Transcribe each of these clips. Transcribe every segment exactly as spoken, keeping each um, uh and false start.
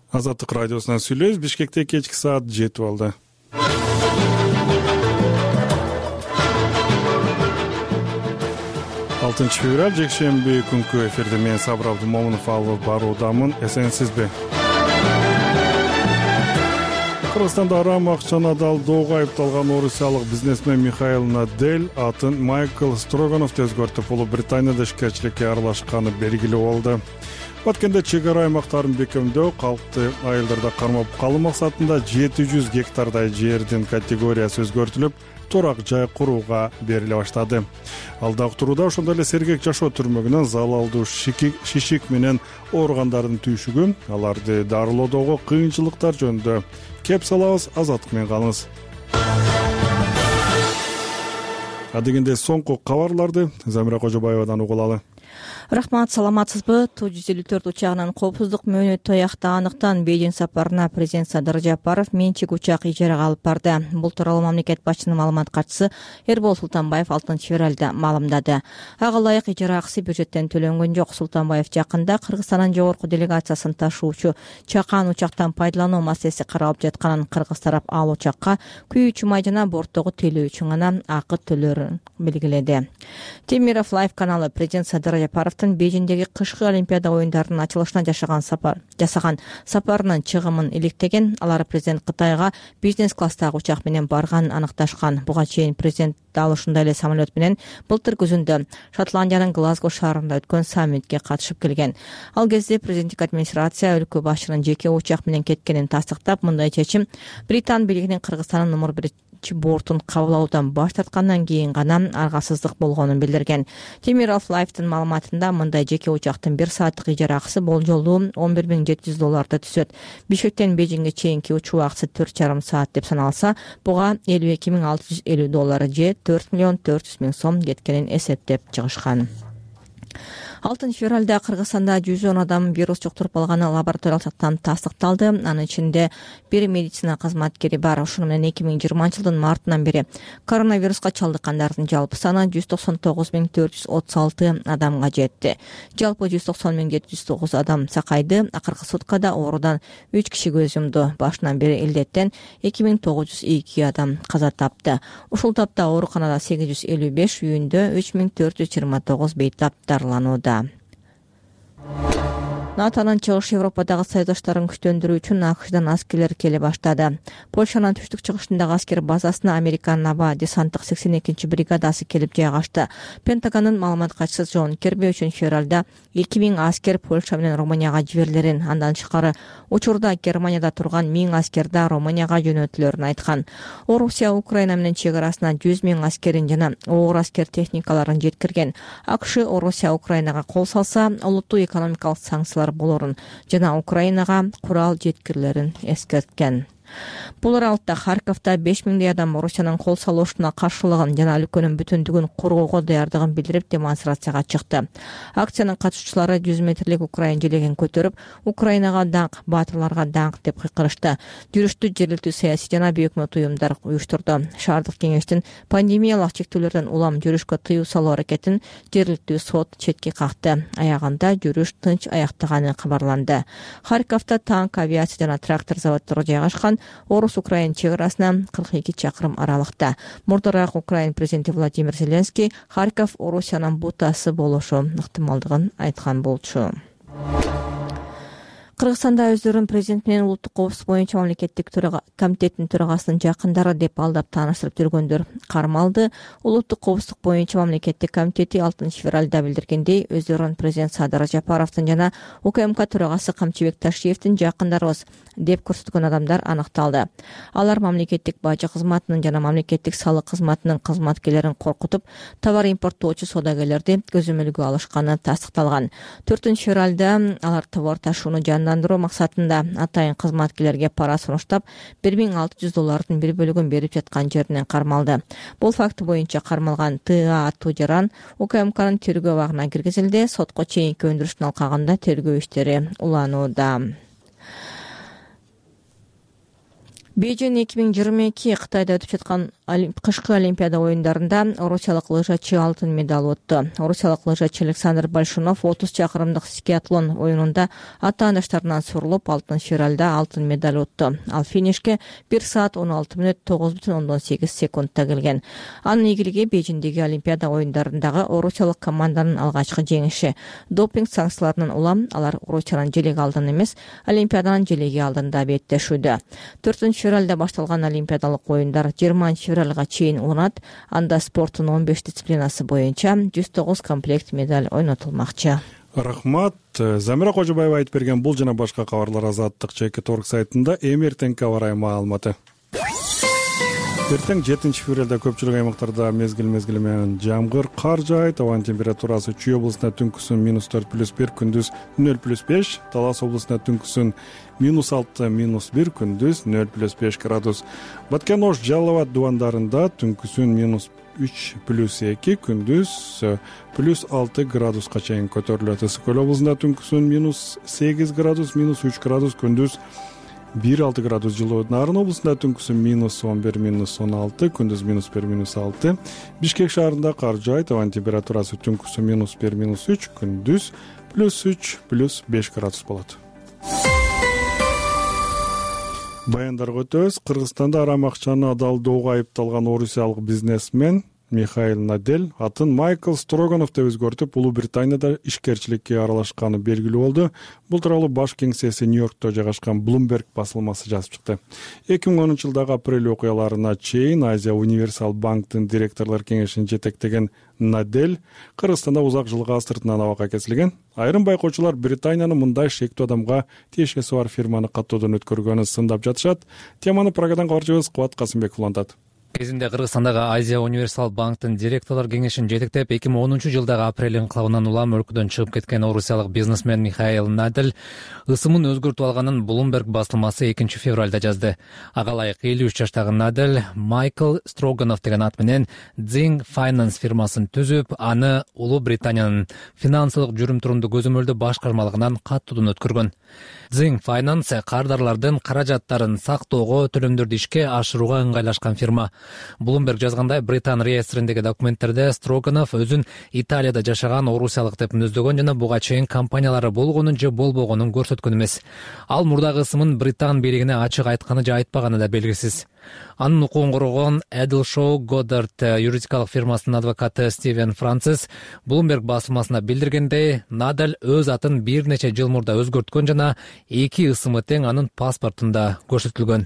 Азаттык радиосунан сүйлөйбүз. Бишкекте кечки саат жети болду. алтынчы февраль жекшемби күнкү эфирде мен Сабыр Абдумомунов алып баруудамын. Эсенсизби? Кыргызстанда арам акчаны алдоого айыпталган орусиялык бизнесмен Михаил Надель атын Майкл Строгановду өзгөртүп, Улуу Британияда ишкерчиликке аралашканы белгилүү болду. Баткенде чек ара аймактарын бекемдөө, калкты айылдарда кармап калуу максатында жети жүз гектардай жердин категориясы өзгөртүлүп, турак жай курууга бериле баштады. Алдагы турууда ошондой эле сергек жашоо түрмөгүнөн залалдуу шишик менен ооругандардын түйшүгү, аларды дарылоодогу кыйынчылыктар жөнүндө кеп салабыз. Азаттык менен калыңыз. Адегенде соңку кабарларды Замира Кожобаевадан угулалы. Рахмат, саламатсызбы? Ту жүз элүү төрт учагынын коопсуздук мөөнөтү аяктаандыктан Бейжиң сапарына президент Садыр Жапаров менчик учак ижарага алып барды. Бул тууралуу мамлекет башчынын маалымат катчысы Эрбол Султанбаев алтынчы февралда маалымдады. Ага ылайык ижара акысы бюджеттен төлөнгөн жок. Султанбаев жакында Кыргызстандын жогорку делегациясын ташуучу чакан учактан пайдалануу маселеси каралып жатканын, кыргыз тарап ал учакка күйүүчү май жана борттогу тейлөө үчүн гана акы төлөрүн белгиледи. Темиров Лайв каналы президент Садыр Жапаровдун Бейжиңдеги кышкы Олимпиада оюндарынын ачылышына жашаган сапар жасаган сапарынын чыгымын иликтеген. Алар президент Кытайга бизнес класстагы учак менен барганын аныкташкан. Буга чейин президент дал ушундай эле самолет менен былтыр күзүндө Шотландиянын Глазго шаарында өткөн саммитке катышып келген. Ал кезде президенттик администрация өлкө башчынын жеке учак менен кеткенин тастыктап, мындай чечим Британ бийлигинин Кыргызстандын номер бир бортун кабылуудан баш тарткандан кийин гана аргасыздык болгонун билдирген. Темиров Лайфтын маалыматында мындай жеке учактын бир сааттык ижара акысы болжолдуу он бир миң жети жүз долларда түшөт. Бишкектен Бейжиңге чейинки учуу акысы төрт жарым саат деп саналса, буга элүү эки миң алты жүз элүү доллар же төрт миллион төрт жүз миң сом кеткенин эсептеп чыгышкан. алтынчы февралда Кыргызстанда жүз он адам вирус жуктуруп алганы лабораториялык жактан тастыкталды. Анын ичинде бир медицина кызматкери бар. Ошону менен эки миң жыйырманчы жылдын мартынан бери коронавируска чалдыккандардын жалпы саны жүз токсон тогуз миң төрт жүз отуз алты адамга жетти. Жалпы жүз токсон миң жети жүз тогуз адам сакайды. Акыркы суткада оорудан үч киши көз жумду. Башынан бери илдеттен эки миң тогуз жүз эки адам каза тапты. Ушул тапта ооруканада сегиз жүз элүү беш, үйүндө үч миң төрт жүз жыйырма тогуз бейтап дарыланууда. НАТОнун чыгыш Европадагы союздаштарын күчтөндүрүү үчүн АКШдан аскерлер келе баштады. Польшанын түштүк чыгышындагы аскер базасына Американын аба десанттык сексен экинчи бригадасы келип жайгашты. Пентагондун маалымат катчысы Джон Кирби үчүнчү февралда эки миң аскер Польша менен Румынияга жиберилерин, андан тышкары учурда Германияда турган миң аскер да Румынияга жөнөтүлөрүн айткан. Орусия Украина менен чек арасына жүз миң аскерин жана оор аскер техникаларын жеткирген. АКШ Орусия Украинага кол салса, олуттуу экономикалык санкциялар болорун жана Украинага курал жеткирилерин эскерткен. Бул аралыкта Харьковда беш миңдей адам Орусиянын кол салуусуна каршылыгын жана өлкөнүн бүтүндүгүн коргоого даярдыгын билдирип демонстрацияга чыкты. Акциянын катышуучулары жүз метрлик Украин желегин көтөрүп, Украинага даңк, баатырларга даңк деп кыйкырышты. Жүрүштү жергиликтүү саясий жана бейөкмөт уюмдар уюштурду. Шаардык кеңештин пандемиялык чектөөлөрдөн улам жүрүшкө тыюу салуу аракетин жергиликтүү сот четке какты. Аягында жүрүш тынч аяктаганы кабарланды. Харьковда танк, авиация жана трактор заводдору жайгашкан. Орус-Украин чек арасына кырк эки чакырым аралыкта. Мурдараак Украин президенти Владимир Зеленский Харьков Орусиянын бутасы болушу ыктымалдыгын айткан болчу. Кыргызстанда өздөрүн президент менен улуттук коопсуздук боюнча мамлекеттик комитеттин төрагасынын жакындары деп алдап тааныштырып жүргөндөр кармалды. Улуттук коопсуздук боюнча мамлекеттик комитети алтынчы февралда билдиргендей, өздөрүн президент Садыр Жапаровдун жана УКМК төрагасы Камчыбек Ташиевдин жакындарыбыз деп көрсөткөн адамдар аныкталды. Алар мамлекеттик бажы кызматынын жана мамлекеттик салык кызматынын кызматкерлерин коркутуп, товар импорттоочу саудагерлерди көзөмөлгө алышканы тастыкталган. төртүнчү февралда алар товар ташууну жандандыруу максатында атайын кызматкерлерге пара сунуштап, бир миң алты жүз доллардын бир бөлүгүн берип жаткан жеринен кармалды. Бул факты боюнча кармалган Т А Тужаран УКМКнын тергөө абагына киргизилди. Сотко чейинки өндүрүштүн алкагында тергөө иштери уланууда. Бейжиң эки миң жыйырма эки Кытайда өтүп жаткан кышкы Олимпиада оюндарында орусиялык лыжачы алтын медаль утту. Орусиялык лыжачы Александр Большунов отуз чакырымдык скиатлон оюнунда ата-анаштарынан сурулуп алтын финалда алтын медаль утту. Ал финишке бир саат он алты мүнөт тогуз бүтүн ондон сегиз секундта келген. Анын ийгилиги Бейжиңдеги Олимпиада оюндарындагы орусиялык команданын алгачкы жеңиши. Допинг санкцияларынан улам алар Орусиянын желеги алдын эмес, Олимпиаданын желеги алдында беттешүүдө. төртүнчү февралда башталган Олимпиадалык оюндар жыйырманчы февралга чейин уланат. Анда спорттун он беш дисциплинасы боюнча жүз тогуз комплект медаль ойнотулмакчы. Рахмат. Замира Кожобаева айтып берген бул жана башка кабарлар Азаттык чекит орг сайтында эми эртеңки аба ырайы маалыматы. Эртең жетинчи февралда көпчүлүк аймактарда мезгил-мезгили менен жамгыр, кар жаайт. Абанын температурасы Чүй облусунда түнкүсүн минус төрт плюс бир, күндүз нөл плюс беш, Талас облусунда түнкүсүн минус алты, минус бир, күндүз нөл плюс беш градус. Баткен, Ош, Жалал Абад дубандарында түнкүсүн минус үч плюс эки, күндүз плюс алты градуска чейин көтөрүлөт. Ысык Көл облусунда түнкүсүн минус сегиз градус, минус үч градус, күндүз бир алты градус жылуу. Нарын облусунда түнкүсүн минус он бир, минус он алты, күндүз минус бир, минус алты. Бишкек шаарында кар жаайт. Абанын температурасы түнкүсүн минус бир, минус үч, күндүз плюс үч, плюс беш градус болот. Баяндарга өтөбүз. Кыргызстанда арам акчаны адалдоого айыпталган орусиялык бизнесмен Михаил Надель атын Майкл Строганов деп өзгөртүп, Улуу Британияда ишкерчиликке аралашканы белгилүү болду. Бул тууралуу баш кеңсеси Нью-Йоркто жайгашкан Bloomberg басылмасы жазып чыкты. эки миң онунчу жылдагы апрель окуяларына чейин Азия Универсал банктын директорлор кеңешин жетектеген Надель Кыргызстанда узак жылга сыртынан абакка кесилген. Айрым байкоочулар Британиянын мындай шектүү адамга тиешеси бар фирманы каттоодон өткөргөнүн сындап жатышат. Теманы Прагадан кабарчыбыз Кубат Касымбеков улантат. Кезинде Кыргызстандагы Азия Универсал банктын директорлор кеңешин жетектеп, эки миң онунчу жылдагы апрель инкылабынан улам өлкөдөн чыгып кеткен орусиялык бизнесмен Михаил Надель ысымын өзгөртүп алганын Bloomberg басылмасы экинчи февралда жазды. Ага ылайык элүү үч жаштагы Надель Майкл Строганов деген ат менен Zing Finance фирмасын түзүп, аны Улуу Британиянын финансылык жүрүм-турумду көзөмөлдөө башкармалыгынан каттоодон өткөргөн. Zing Finance кардарлардын каражаттарын сактоого, төлөмдөрдү ишке ашырууга ыңгайлашкан фирма. Bloomberg жазгандай, Британ реестриндеги документтерде Строганов өзүн Италияда жашаган орусиялык деп мүнөздөгөн жана буга чейин компаниялары болгонун же болбогонун көрсөткөн эмес. Ал мурдагы ысымын Британ бийлигине ачык айтканы же айтпаганы да белгисиз. Анын укугун коргон Edelshau Goddard юридикалык фирмасынын адвокаты Стивен Францис Bloomberg басылмасына билдиргендей, Надель өз атын бир нече жыл мурда өзгөрткөн жана эки ысымы тең анын паспортунда көрсөтүлгөн.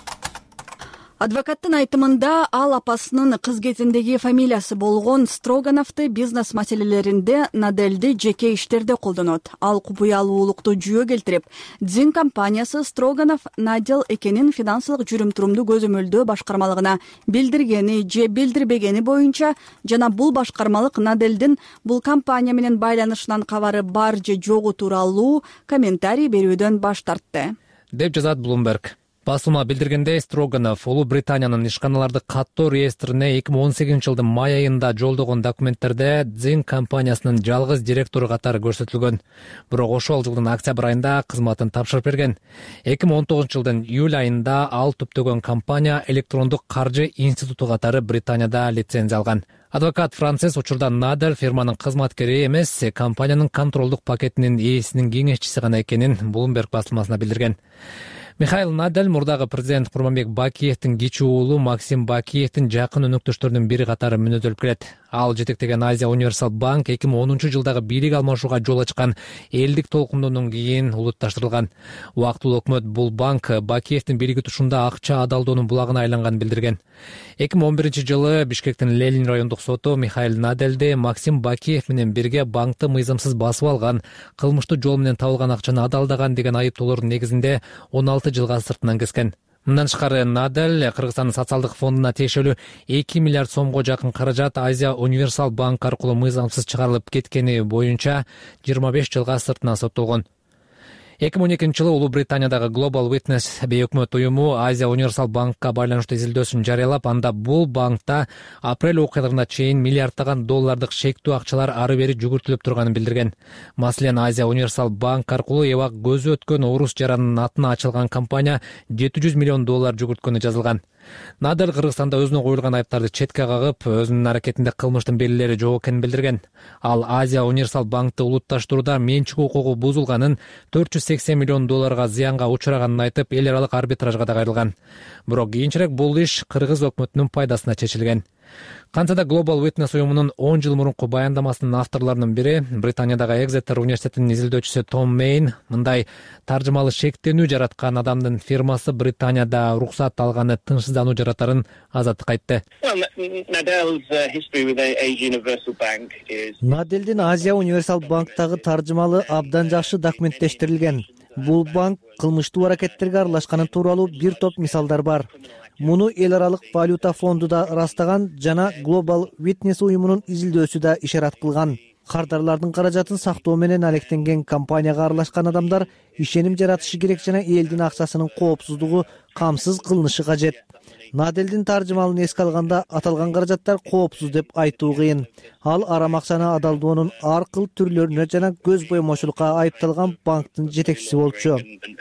Адвокаттын айтымында ал апасынын кыз кезиндеги фамилиясы болгон Строгановду бизнес маселелеринде Надельди жеке иштерде колдонот. Ал купуялуулукту жүйө келтирип, Zing компаниясы Строганов Надель экенин финансылык жүрүм-турумду көзөмөлдөө башкармалыгына билдиргени же билдирбегени боюнча жана бул башкармалык Надельдин бул компания менен байланышынан кабары бар же жогу тууралуу комментарий берүүдөн баш тартты, деп жазат Bloomberg. Басылма билдиргендей, Строганов Улуу Британиянын ишканаларды каттоо реестрине эки миң он сегизинчи жылдын май айында жолдогон документтерде Zing компаниясынын жалгыз директору катары көрсөтүлгөн. Бирок ошол жылдын октябрь айында кызматын тапшырып берген. эки миң он тогузунчу жылдын июль айында ал түптөгөн компания электрондук каржы институту катары Британияда лицензия алган. Адвокат Францис учурда Надель фирманын кызматкери эмес, компаниянын контролдук пакетинин ээсинин кеңешчиси гана экенин Bloomberg басылмасына билдирген. Михаил Надель мурдагы президент Курманбек Бакиевдин кичүү уулу Максим Бакиевдин жакын өнөктөштөрүнүн бири катары мүнөзөлүп келет. Ал жетектеген Азия Универсал банк эки миң онунчу жылдагы бийлик алмашууга жол ачкан элдик толкундоодон кийин улутташтырылган. Убактылуу өкмөт бул банк Бакиевдин бийлиги тушунда акча адалдоонун булагына айланганын билдирген. эки миң он биринчи жылы Бишкектин Ленин райондук соту Михаил Надельди Максим Бакиев менен бирге банкты мыйзамсыз басып алган, кылмыштуу жол менен табылган акчаны адалдаган деген айыптоолордун негизинде он алты жылга сыртынан кескен. Мындан тышкары Надель Кыргызстандын социалдык фондуна тиешелүү эки миллиард сомго жакын каражат Азия Универсал банк аркылуу мыйзамсыз чыгарылып кеткени боюнча жыйырма беш жылга сыртынан соттолгон. эки миң он экинчи жылы Улуу Британиядагы Global Witness бейөкмөт уюму Азия Универсал банкка байланыштуу изилдөөсүн жарыялап, анда бул банкта апрель окуяларына чейин миллиарддаган доллардык шектүү акчалар ары бери жүгүртүлүп турганын билдирген. Маселен, Азия Универсал банк аркылуу эбак көзү өткөн орус жаранынын атына ачылган компания жети жүз миллион доллар жүгүрткөнү жазылган. Надель Кыргызстанда өзүнө коюлган айыптарды четке кагып, өзүнүн аракетинде кылмыштын белгилери жок экенин билдирген. Ал Азия Универсал банкты улутташтырууда менчик укугу бузулганын, төрт жүз сексен миллион долларга зыянга учраганын айтып, эл аралык арбитражга да кайрылган. Бирок кийинчерээк бул иш кыргыз өкмөтүнүн пайдасына чечилген. Кантса да Global Witness уюмунун он жыл мурунку баяндамасынын авторлорунун бири, Британиядагы Exeter университетинин изилдөөчүсү Том Мейн, мындай таржымалы шектенүү жараткан адамдын фирмасы Британияда уруксат алганы тынчсыздануу жаратарын азаттыкка айтты. Надельдин Азия Универсал банктагы таржымалы абдан жакшы документтештирилген. Бул банк кылмыштуу аракеттерге аралашканы тууралуу бир топ мисалдар бар. Муну эл аралык валюта фонду да ырастаган жана Global Witness уюмунун изилдөөсү да ишарат кылган. Кардарлардын каражатын сактоо менен алектенген компанияга аралашкан адамдар ишеним жаратышы керек жана элдин акчасынын коопсуздугу камсыз кылынышы кажет. Надельдин таржымалын эске алганда аталган каражаттар коопсуз деп айтуу кыйын. Ал арам акчаны адалдоонун ар кыл түрлөрүнө жана көз боймочулукка айыпталган банктын жетекчиси болчу.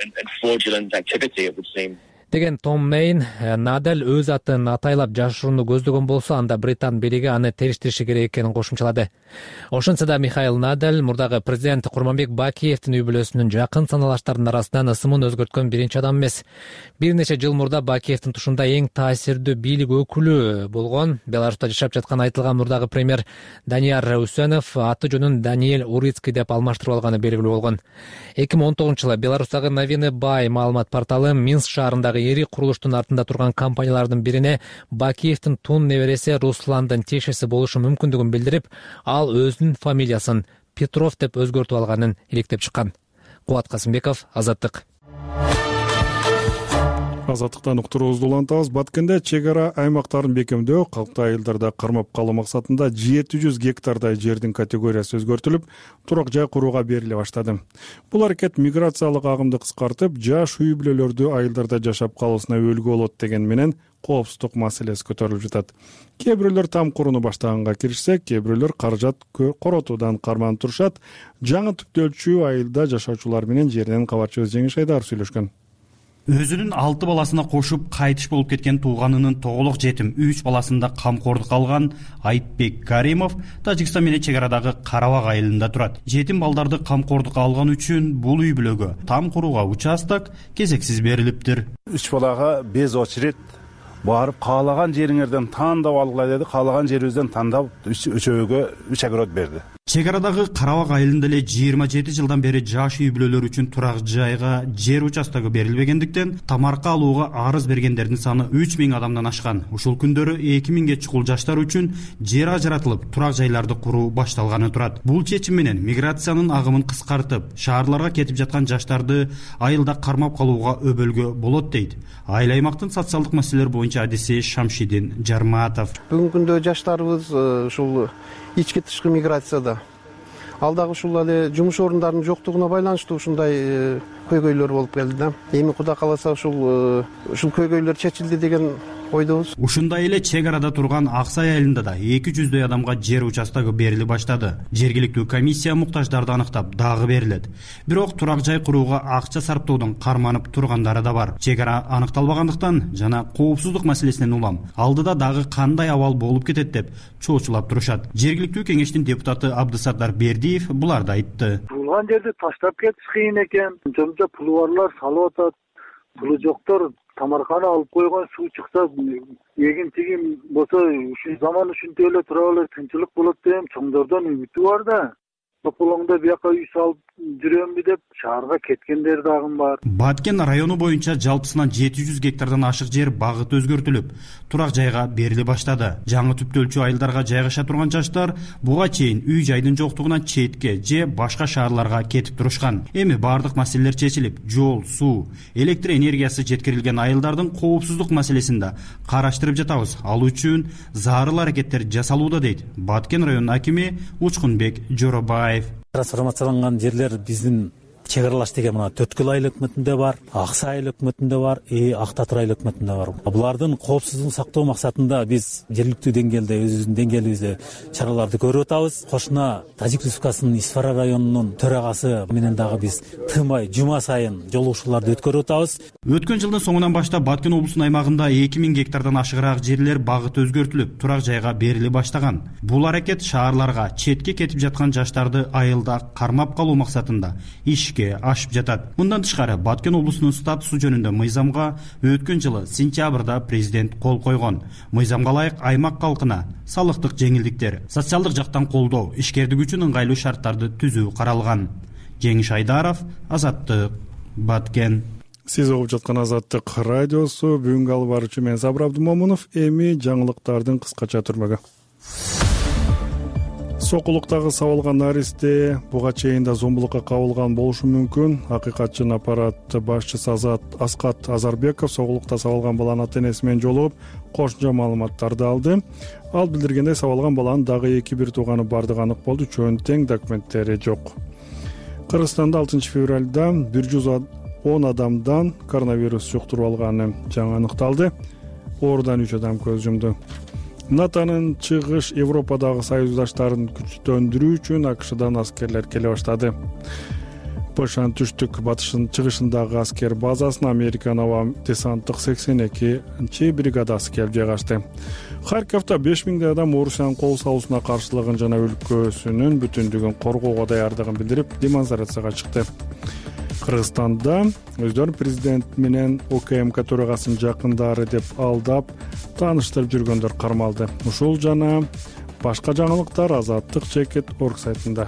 Деген Том Мейн, Надель өз атын атайлап жашырууну көздөгөн болсо, анда Британ бийлиги аны териштириши керек экенин кошумчалады. Ошентсе да Михаил Надель мурдагы президент Курманбек Бакиевдин үй бүлөсүнүн жакын саналаштардын арасынан ысымын өзгөрткөн биринчи адам эмес. Бир нече жыл мурда Бакиевдин тушунда эң таасирдүү бийлик өкүлү болгон Беларуста жашап жаткан айтылган мурдагы премьер Данияр Үсөнов аты жөнүн Даниэль Урицкий деп алмаштырып алганы белгилүү болгон. эки миң он тогузунчу жылы Беларустагы Новины Бай маалымат порталы Минск шаарындагы эри курулуштун артында турган компаниялардын бирине Бакиевдин тун небереси Русландын тиешеси болушу мүмкүндүгүн билдирип, ал өзүнүн фамилиясын Петров деп өзгөртүп алганын иликтеп чыккан. Кубат Касымбеков, Азаттык. Азаттыктан уктуруубузду улантабыз. Баткенде чек ара аймактарын бекемдөө, калкты айылдарда кармап калуу максатында жети жүз гектардай жердин категориясы өзгөртүлүп, турак жай курууга бериле баштады. Бул аракет миграциялык агымды кыскартып, жаш үй бүлөлөрдү айылдарда жашап калуусуна өөлгү болот деген менен коопсуздук маселеси көтөрүлүп жатат. Кээ бирөөлөр там курууну баштаганга киришсе, кээ бирөөлөр каражат коротуудан карманып турушат. Жаңы түптөлчү айылда жашоочулар менен жерден кабарчыбыз Жеңиш Айдаров сүйлөшкөн. Өзүнүн алты баласына кошуп кайтыш болуп кеткен тууганынын тоголок жетим үч баласында камкордук алган Айтбек Каримов Тажикстан менен чек арадагы Карабак айылында турат. Жетим балдарды камкордукка алган үчүн бул үй бүлөгө там курууга участок кезексиз берилиптир. Үч балага без очередь барып каалаган жериңерден тандап алгыла деди. Каалаган жерибизден тандап үчөөгө үч огород берди. Чек арадагы Карабак айылында эле жыйырма жети жылдан бери жаш үй бүлөлөр үчүн турак жайга жер участогу берилбегендиктен тамарка алууга арыз бергендердин саны үч миң адамдан ашкан. Ушул күндөрү эки миңге чукул жаштар үчүн жер ажыратылып, турак жайларды куруу башталганы турат. Бул чечим менен миграциянын агымын кыскартып, шаарларга кетип жаткан жаштарды айылда кармап калууга өбөлгө болот дейт айыл аймактын социалдык маселелер боюнча адиси Шамшидин Жарматов. Бүгүнкү күндө жаштарыбыз ушул ички тышкы миграцияда ал дагы ушул эле жумуш орундарынын жоктугуна байланыштуу ушундай көйгөйлөр болуп келди да. Эми Кудай кааласа ушул ушул көйгөйлөр чечилди деген ойдобуз. Ушундай эле чек арада турган Аксай айылында да эки жүздөй адамга жер участогу берили баштады. Жергиликтүү комиссия муктаждарды аныктап дагы берилет. Бирок турак жай курууга акча сарптоодон карманып тургандары да бар. Чек ара аныкталбагандыктан жана коопсуздук маселесинен улам алдыда дагы кандай абал болуп кетет деп чоочулап турушат. Жергиликтүү кеңештин депутаты Абдысаттар Бердиев буларды айтты. Булган жерди таштап кетиш кыйын экен. Жомжо пулу барлар салып атат. Пулу жоктор тамарканы алып койгон, суу чыкса эгин тигин болсо ушул заман ушинтип эле тура эле тынчылык болот деген чоңдордон үмүтү бар да. Тополоңдо бияка үй салып жүрөмбү деп шаарга кеткендер дагы бар. Баткен району боюнча жалпысынан жети жүз гектардан ашык жер багыт өзгөртүлүп, турак жайга бериле баштады. Жаңы түптөлчү айылдарга жайгаша турган жаштар буга чейин үй жайдын жоктугунан четке же башка шаарларга кетип турушкан. Эми бардык маселелер чечилип, жол, суу, электр энергиясы жеткирилген айылдардын коопсуздук маселесин да караштырып жатабыз. Ал үчүн зарыл аракеттер жасалууда дейт Баткен районунун акими Учкунбек Жоробаев. Трансформацияланган жерлер биздин чек аралаш деген мына Төткүл айыл өкмөтүндө бар, Ак Сай айыл өкмөтүндө бар, Ак Татыр айыл өкмөтүндө бар. Булардын коопсуздугун сактоо максатында биз жергиликтүү деңгээлде өзүбүздүн деңгээлибизде чараларды көрүп атабыз. Кошуна Тажик Республикасынын Исфара районунун төрагасы менен дагы биз тынбай жума сайын жолугушууларды өткөрүп атабыз. Өткөн жылдын соңунан баштап Баткен облусунун аймагында эки миң гектардан ашыгыраак жерлер багыты өзгөртүлүп, турак жайга бериле баштаган. Бул аракет шаарларга четке кетип жаткан жаштарды айылда кармап калуу максатында ишке ашып жатат. Мындан тышкары Баткен облусунун статусу жөнүндө мыйзамга өткөн жылы сентябрда президент кол койгон. Мыйзамга ылайык аймак калкына салыктык жеңилдиктер, социалдык жактан колдоо, ишкердик үчүн ыңгайлуу шарттарды түзүү каралган. Жеңиш Айдаров, Азаттык, Баткен. Сиз угуп жаткан Азаттык радиосу. Бүгүнкү алып баруучу мен Сабыр Абдумомунов. Эми жаңылыктардын кыскача түрмөгү. Сокулуктагы сабалган наристе буга чейин да зомбулукка кабылган болушу мүмкүн. Акыйкатчын аппарат башчысы Азат Аскат Азарбеков сокулукта сабалган баланын ата энеси менен жолугуп, кошумча маалыматтарды алды. Ал билдиргендей, сабалган баланын дагы эки бир тууганы бардыгы анык болду. Үчөөнүн тең документтери жок. Кыргызстанда алтынчы февралда бир жүз он адамдан коронавирус жуктуруп алганы жаңы аныкталды. Оорудан үч адам көз жумду. НАТОнун чыгыш Европадагы союздаштарын күчтөндүрүү үчүн АКШдан аскерлер келе баштады. Польшанын түштүк батышын чыгышындагы аскер базасына Американын аба десанттык сексен экинчи бригадасы келип жайгашты. Харьковдо беш миңдей адам Орусиянын кол салуусуна каршылыгын жана өлкөсүнүн бүтүндүгүн коргоого даярдыгын билдирип, демонстрацияга чыкты. Кыргызстанда өздөрүн президент менен ОКМК төрагасын жакындары деп алдап, тааныштырып жүргөндөр кармалды. Ушул жана башка жаңылыктар Азаттык чекит орг сайтында.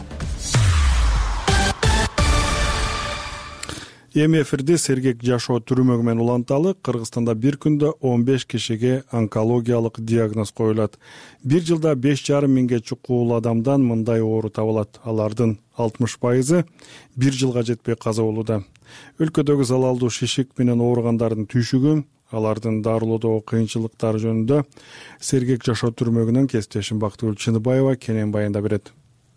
Эми эфирде сергек жашоо түрмөгү менен уланталы. Кыргызстанда бир күндө он беш кишиге онкологиялык диагноз коюлат. Бир жылда беш жарым миңге чукул адамдан мындай оору табылат. Алардын алтымыш пайызы бир жылга жетпей каза болууда. Өлкөдөгү залалдуу шишик менен ооругандардын түйшүгү, алардын дарылоодогу кыйынчылыктары жөнүндө сергек жашоо түрмөгүнөн кесиптешим Бактыгүл Чыныбаева кенен баяндап берет.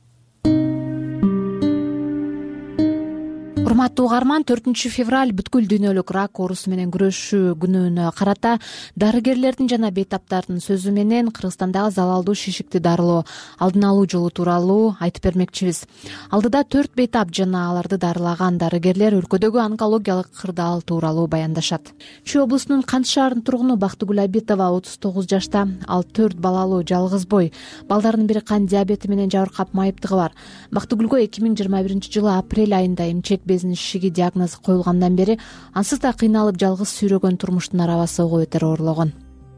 Урматтуу угарман, төртүнчү февраль бүткүл дүйнөлүк рак оорусу менен күрөшүү күнүнө карата дарыгерлердин жана бейтаптардын сөзү менен Кыргызстандагы залалдуу шишикти дарылоо, алдын алуу жолу тууралуу айтып бермекчибиз. Алдыда төрт бейтап жана аларды дарылаган дарыгерлер өлкөдөгү онкологиялык кырдаал тууралуу баяндашат. Чүй облусунун Кант шаарынын тургуну Бактыгүл Абитова отуз тогуз жашта. Ал төрт балалуу жалгыз бой. Балдарынын бири кант диабети менен жабыркап майыптыгы бар. Бактыгүлгө эки миң жыйырма биринчи жылы апрель айында эмчек безинин шишиги диагнозу коюлгандан бери ансыз да кыйналып жалгыз сүйрөгөн турмуштун арабасы ого бетер оорлогон.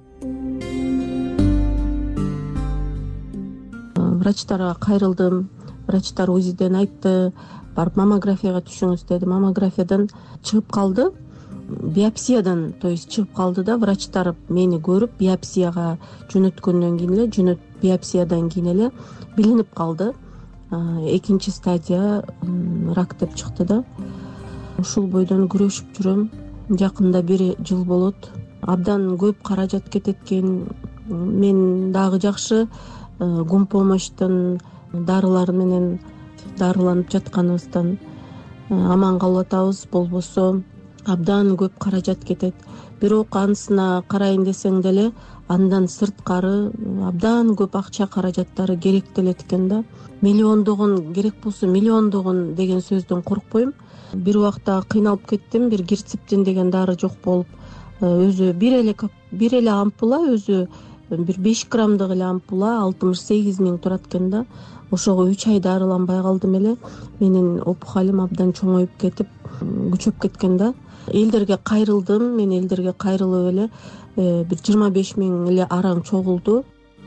Врачтарга кайрылдым. Врачтар УЗИден айтты, барып маммографияга түшүңүз деди. Маммографиядан чыгып калды. Биопсиядан, то есть чыгып калды да, врачтар мени көрүп биопсияга жөнөткөндөн кийин эле, жөнөт биопсиядан кийин эле билинип калды. Экинчи стадия рак деп чыкты да. Ушул бойдон күрөшүп жүрөм. Жакында бир жыл болот. Абдан көп каражат кетет экен. Мен дагы жакшы гумпомощтон дарылар менен дарыланып жатканыбыздан аман калып атабыз. Болбосо абдан көп каражат кетет. Бирок анысына карайын десең деле андан сырткары абдан көп акча каражаттары керектелет экен да. Миллиондогон керек болсо миллиондогон деген сөздөн коркпойм. Бир убакта кыйналып кеттим. Бир герциптин деген дары жок болуп, өзү бир эле бир эле ампула, өзү бир беш граммдык эле ампула алтымыш сегиз миң турат экен да. Ошого үч ай дарыланбай калдым эле. Менин опухолум абдан чоңоюп кетип, күчөп кеткен да. Элдерге кайрылдым. Мен элдерге кайрылып эле бир жыйырма беш миң эле араң чогулду.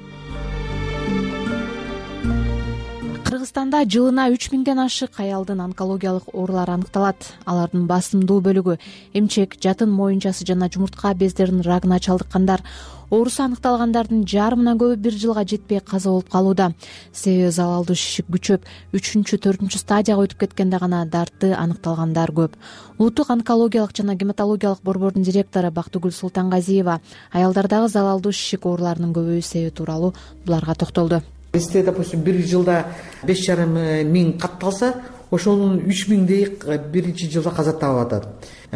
Кыргызстанда жылына үч миңден ашык аялдын онкологиялык оорулары аныкталат. Алардын басымдуу бөлүгү эмчек, жатын моюнчасы жана жумуртка бездеринин рагына чалдыккандар. Оорусу аныкталгандардын жарымынан көбү бир жылга жетпей каза болуп калууда. Себеби залалдуу шишик күчөп, үчүнчү, төртүнчү стадияга өтүп кеткенде гана дарты аныкталгандар көп. Улуттук онкологиялык жана гематологиялык борбордун директору Бактыгүл Султангазиева аялдардагы залалдуу шишик ооруларынын көбөйүү себеби тууралуу буларга токтолду. Бизде, допустим, бир жылда беш жарым миң катталса, ошонун үч миңдей биринчи жылда каза таап атат.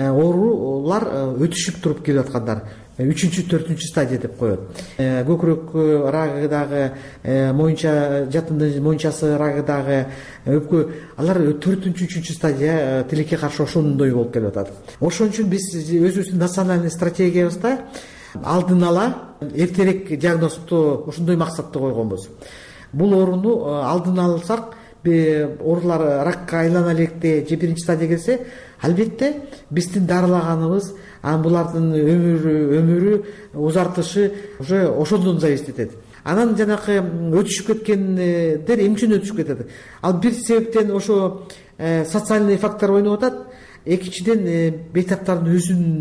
Оорулар өтүшүп туруп келип аткандар үчүнчү төртүнчү стадия деп коет. Көкүрөк рагы дагы, моюнча жатындын моюнчасы рагы дагы, өпкө, алар төртүнчү үчүнчү стадия тилекке каршы ошондой болуп келип атат. Ошон үчүн биз өзүбүздүн национальный стратегиябызда алдын ала эртерээк диагноздоо ошондой максатты койгонбуз. Бул ооруну алдын алсак, оорулар ракка айлана электе же биринчи стадия келсе, албетте биздин дарылаганыбыз булардын өмүрү өмүрү узартышы уже ошондон зависит этет. Анан жанакы өтүшүп кеткендер эмне үчүн өтүшүп кетет? Ал бир себептен ошо социальный фактор ойноп атат, экинчиден бейтаптардын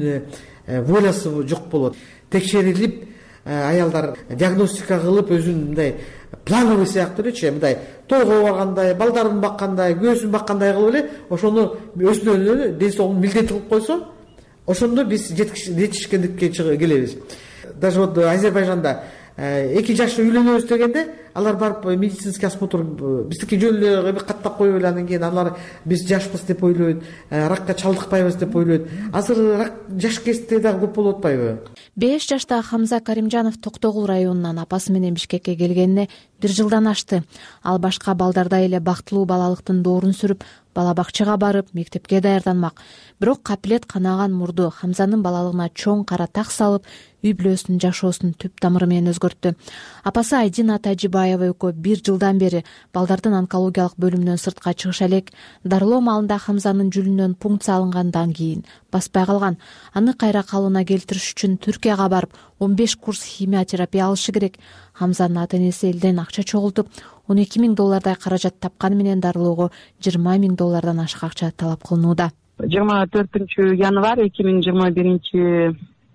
өзүнүн волясы жок болот. Текшерилип, аялдар диагностика кылып, өзүн мындай плановый сыяктуу элечи, мындай тойго баргандай, балдарын баккандай, күйөөсүн баккандай кылып эле ошону өзүнө ден соолугун милдет кылып койсо, ошондо биз жетишкендикке келебиз. Даже вот Азербайжанда эки жаш үйлөнөбүз дегенде, алар барып медицинский осмотр биздики жөн эле каттап коюп эле, анан кийин алар биз жашпыз деп ойлойт, ракка чалдыкпайбыз деп ойлойт. Азыр рак жаш кезде дагы көп болуп атпайбы? беш жаштагы Хамза Каримжанов Токтогул районунан апасы менен Бишкекке келгенине бир жылдан ашты. Ал башка балдардай эле бактылуу балалыктын доорун сүрүп, бала бакчага барып, мектепке даярданмак. Бирок капилет канаган мурду Хамзанын балалыгына чоң кара так салып, үй бүлөсүнүн жашоосун түп тамыры менен өзгөрттү. Апасы Айдина Тажибаева экөө бир жылдан бери балдардын онкологиялык бөлүмүнөн сыртка чыгыша элек. Дарылоо маалында Хамзанын жүлүнөн пункция алынгандан кийин баспай калган. Аны кайра калыбына келтириш үчүн Түркияга барып, он беш курс химиотерапия алышы керек. Хамзанын ата-энеси элден акча чогултуп, он эки миң доллардай каражат тапканы менен дарылоого жыйырма миң доллардан ашык акча талап кылынууда. жыйырма төртүнчү январь эки миң жыйырма биринчи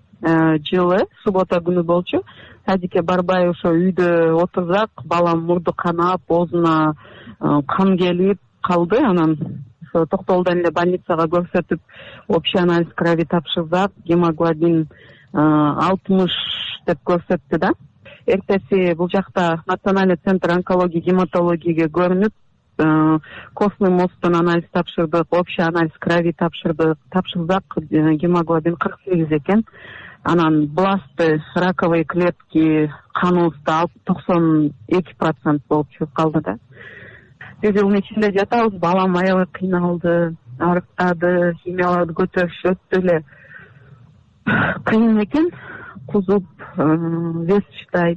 жылы суббота күнү болчу. Садикке барбай ошо үйдө отурсак, балам мурду канап, оозуна кан келип калды. Анан ошо Токтогулдан эле больницага көрсөтүп, общий анализ крови тапшырсак, гемоглобин алтымыш деп көрсөттү да. Эртеси бул жакта Национальный центр онкологии гематологияга көрүнүп, костный мозгтун анализ тапшырдык, общий анализ крови тапшырдык. Тапшырсак, гемоглобин кырк сегиз экен. Анан бласты, раковые клетки каныбызда токсон эки процент болуп чыгып калды да. Биз бунун ичинде жатабыз, балам аябай кыйналды, арыктады, химияларды көтөрүш өтө эле кыйын экен. Кузуп, вес чыдайт,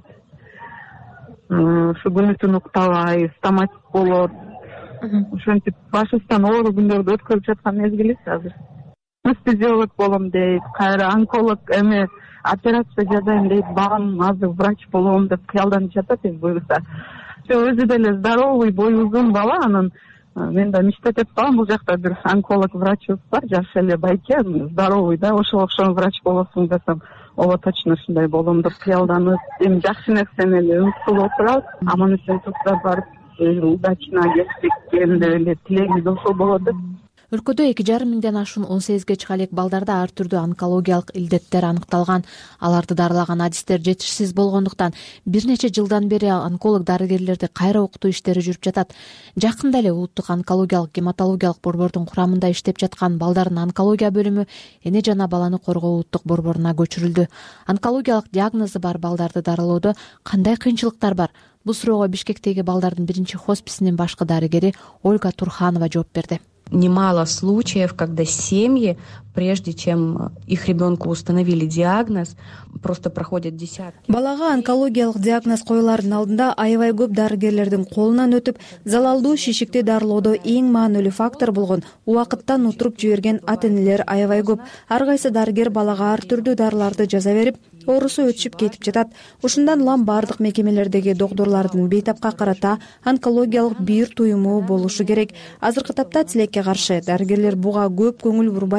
ушу күнү түнү уктабай, стоматит болот. Ошентип башыбыздан оору күндөрдү өткөрүп жаткан мезгилибиз азыр. Анестезиолог болом дейт, кайра онколог эме операция жасайм дейт, балам азыр врач болом деп кыялданып жатат, буюрса. Өзү деле здоровый, бою узун бала, анан мен да мечтать этип калам, бул жакта бир онколог врачыбыз бар, жаш эле байке, здоровый да, ошого окшогон врач болосуң десем, ооба точно ушундай болом деп кыялданып, эми жакшы нерсени эле үмүт кылып отурабыз. Аман эсен тутура барып, удачно келсек, кээде эле тилегибиз ошол болот деп. Өлкөдө эки жарым миңден ашуун он сегизге чыга элек балдарда ар түрдүү онкологиялык илдеттер аныкталган. Аларды дарылаган адистер жетишсиз болгондуктан бир нече жылдан бери онколог дарыгерлерди кайра окутуу иштери жүрүп жатат. Жакында эле улуттук онкологиялык гематологиялык борбордун курамында иштеп жаткан балдардын онкология бөлүмү эне жана баланы коргоо улуттук борборуна көчүрүлдү. Онкологиялык диагнозу бар балдарды дарылоодо кандай кыйынчылыктар бар? Бул суроого Бишкектеги балдардын биринчи хосписинин башкы дарыгери Ольга Турханова жооп берди. Немало случаев, когда семьи, прежде чем их ребенку установили диагноз, просто проходят десятки. Балага онкологиялык диагноз коюлардын алдында аябай көп дарыгерлердин колунан өтүп, залалдуу шишикти дарылоодо эң маанилүү фактор болгон убакыттан утуруп жиберген ата-энелер аябай көп. Ар кайсы дарыгер балага ар түрдүү дарыларды жаза берип, оорусу өтүшүп кетип жатат. Ушундан улам бардык мекемелердеги доктурлардын бейтапка карата онкологиялык бир туюму болушу керек. Азыркы тапта тилекке каршы дарыгерлер буга көп көңүл бурбай жатышат.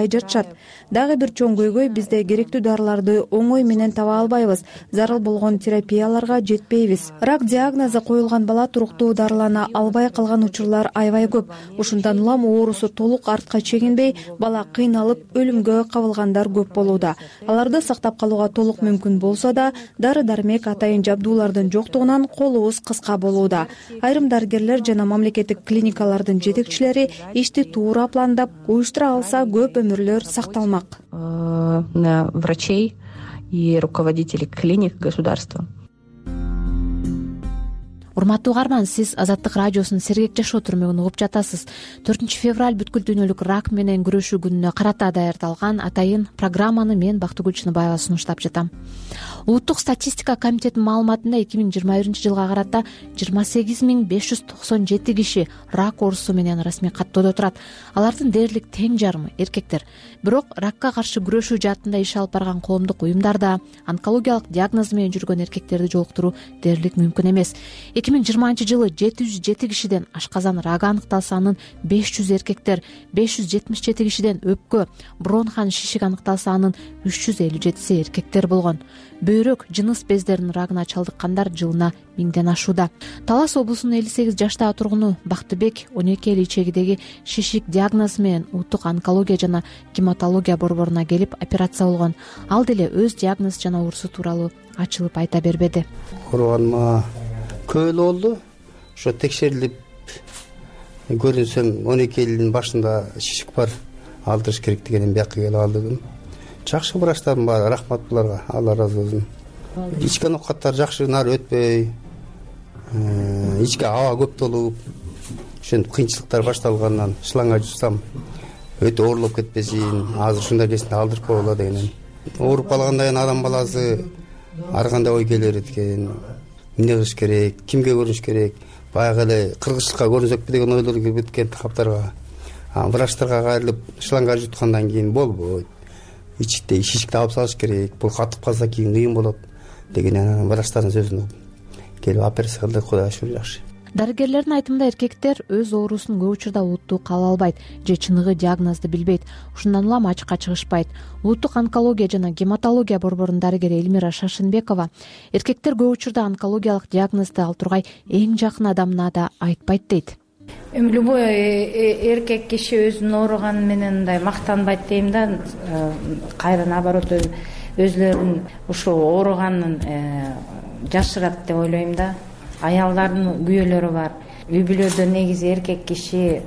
турат. Дагы бир чоң көйгөй бизде керектүү дарыларды оңой менен таба албайбыз, зарыл болгон терапияларга жетпейбиз. Рак диагнозу коюлган бала туруктуу дарылана албай калган учурлар аябай көп. Ушундан улам оорусу толук артка чегинбей, бала кыйналып өлүмгө кабылгандар көп болууда. Аларды сактап калууга толук мүмкүн болсо да, дары дармек атайын жабдуулардын жоктугунан колубуз кыска болууда. Айрым дарыгерлер жана мамлекеттик клиникалардын жетекчилери ишти туура пландап, уюштура алса көп өмүрлөр сакталмак. На врачей и руководителей клиник государства. Урматтуу угарман, сиз Азаттык радиосунун Сергек жашоо түрмөгүн угуп жатасыз. төртүнчү февраль бүткүл дүйнөлүк рак менен күрөшүү күнүнө карата даярдалган атайын программаны мен Бактыгүл Чыныбаева сунуштап жатам. Улуттук статистика комитетинин маалыматында эки миң жыйырма биринчи жылга карата жыйырма сегиз миң беш жүз токсон жети киши рак оорусу менен расмий каттоодо турат. Алардын дээрлик тең жарымы эркектер. Бирок ракка каршы күрөшүү жаатында иш алып барган коомдук уюмдарда онкологиялык диагноз менен жүргөн эркектерди жолуктуруу дээрлик мүмкүн эмес. эки миң жыйырманчы жылы жети жүз жети кишиден ашказан рагы аныкталса, анын беш жүз эркектер, беш жүз жетимиш жети кишиден өпкө, бронхан шишик аныкталса, анын үч жүз элүү жетиси эркектер болгон. Бөйрөк, жыныс бездеринин рагына чалдыккандар жылына миңден ашууда. Талас облусунун элүү сегиз жаштагы тургуну Бактыбек он эки эл ичегидеги шишик диагнозу менен улуттук онкология жана гематология борборуна келип операция болгон. Ал деле өз диагнозу жана оорусу тууралуу ачылып айта бербеди. Ооруганма көп эл болду. Ошо текшерилип көрүнсөм он эки элдин башында шишик бар, алдырыш керек дегенин бияка келип алдым. Жакшы врачтарым бар, рахмат буларга, Алла ыраазы болсун. Ичкен оокаттар жакшы нары өтпөй, ичке аба көп толуп, ошентип кыйынчылыктар башталгандан шланга жутсам өтө оорлоп кетпесин, азыр ушундай кесинде алдырып койгула дегенен. Ооруп калгандан кийин адам баласы ар кандай ой келер экен, эмне кылыш керек, кимге көрүнүш керек, баягы эле кыргызчылыкка көрүнсөкпү деген ойлор кирип кеткен таптарга. Врачтарга кайрылып шланга жуткандан кийин болбойт. Ичикте шишикти алып салыш керек, бул катып калса кийин кыйын болот деген врачтардын сөзүн келип операция кылдык. Кудайга шүгүр жакшы. Дарыгерлердин айтымында эркектер өз оорусун көп учурда улуттуу кала албайт же чыныгы диагнозду билбейт. Ушундан улам ачыкка чыгышпайт. Улуттук онкология жана гематология борборунун дарыгери Элмира Шашынбекова эркектер көп учурда онкологиялык диагнозду ал тургай эң жакын адамына да айтпайт дейт. Эми любой эркек киши өзүнүн ооруганы менен мындай мактанбайт дейм да. Кайра наоборот өзлөрүнүн ушу ооруганын жашырат деп ойлойм да. Аялдардын күйөөлөрү бар. Үй бүлөдө негизи эркек киши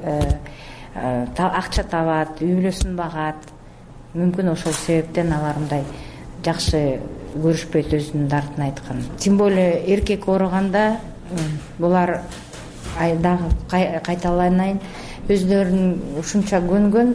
акча табат, үй бүлөсүн багат. Мүмкүн ошол себептен алар мындай жакшы көрүшпөйт өзүнүн дартын айткан. Тем более эркек ооруганда булар дагы кайталанайын, өздөрүнүн ушунча көнгөн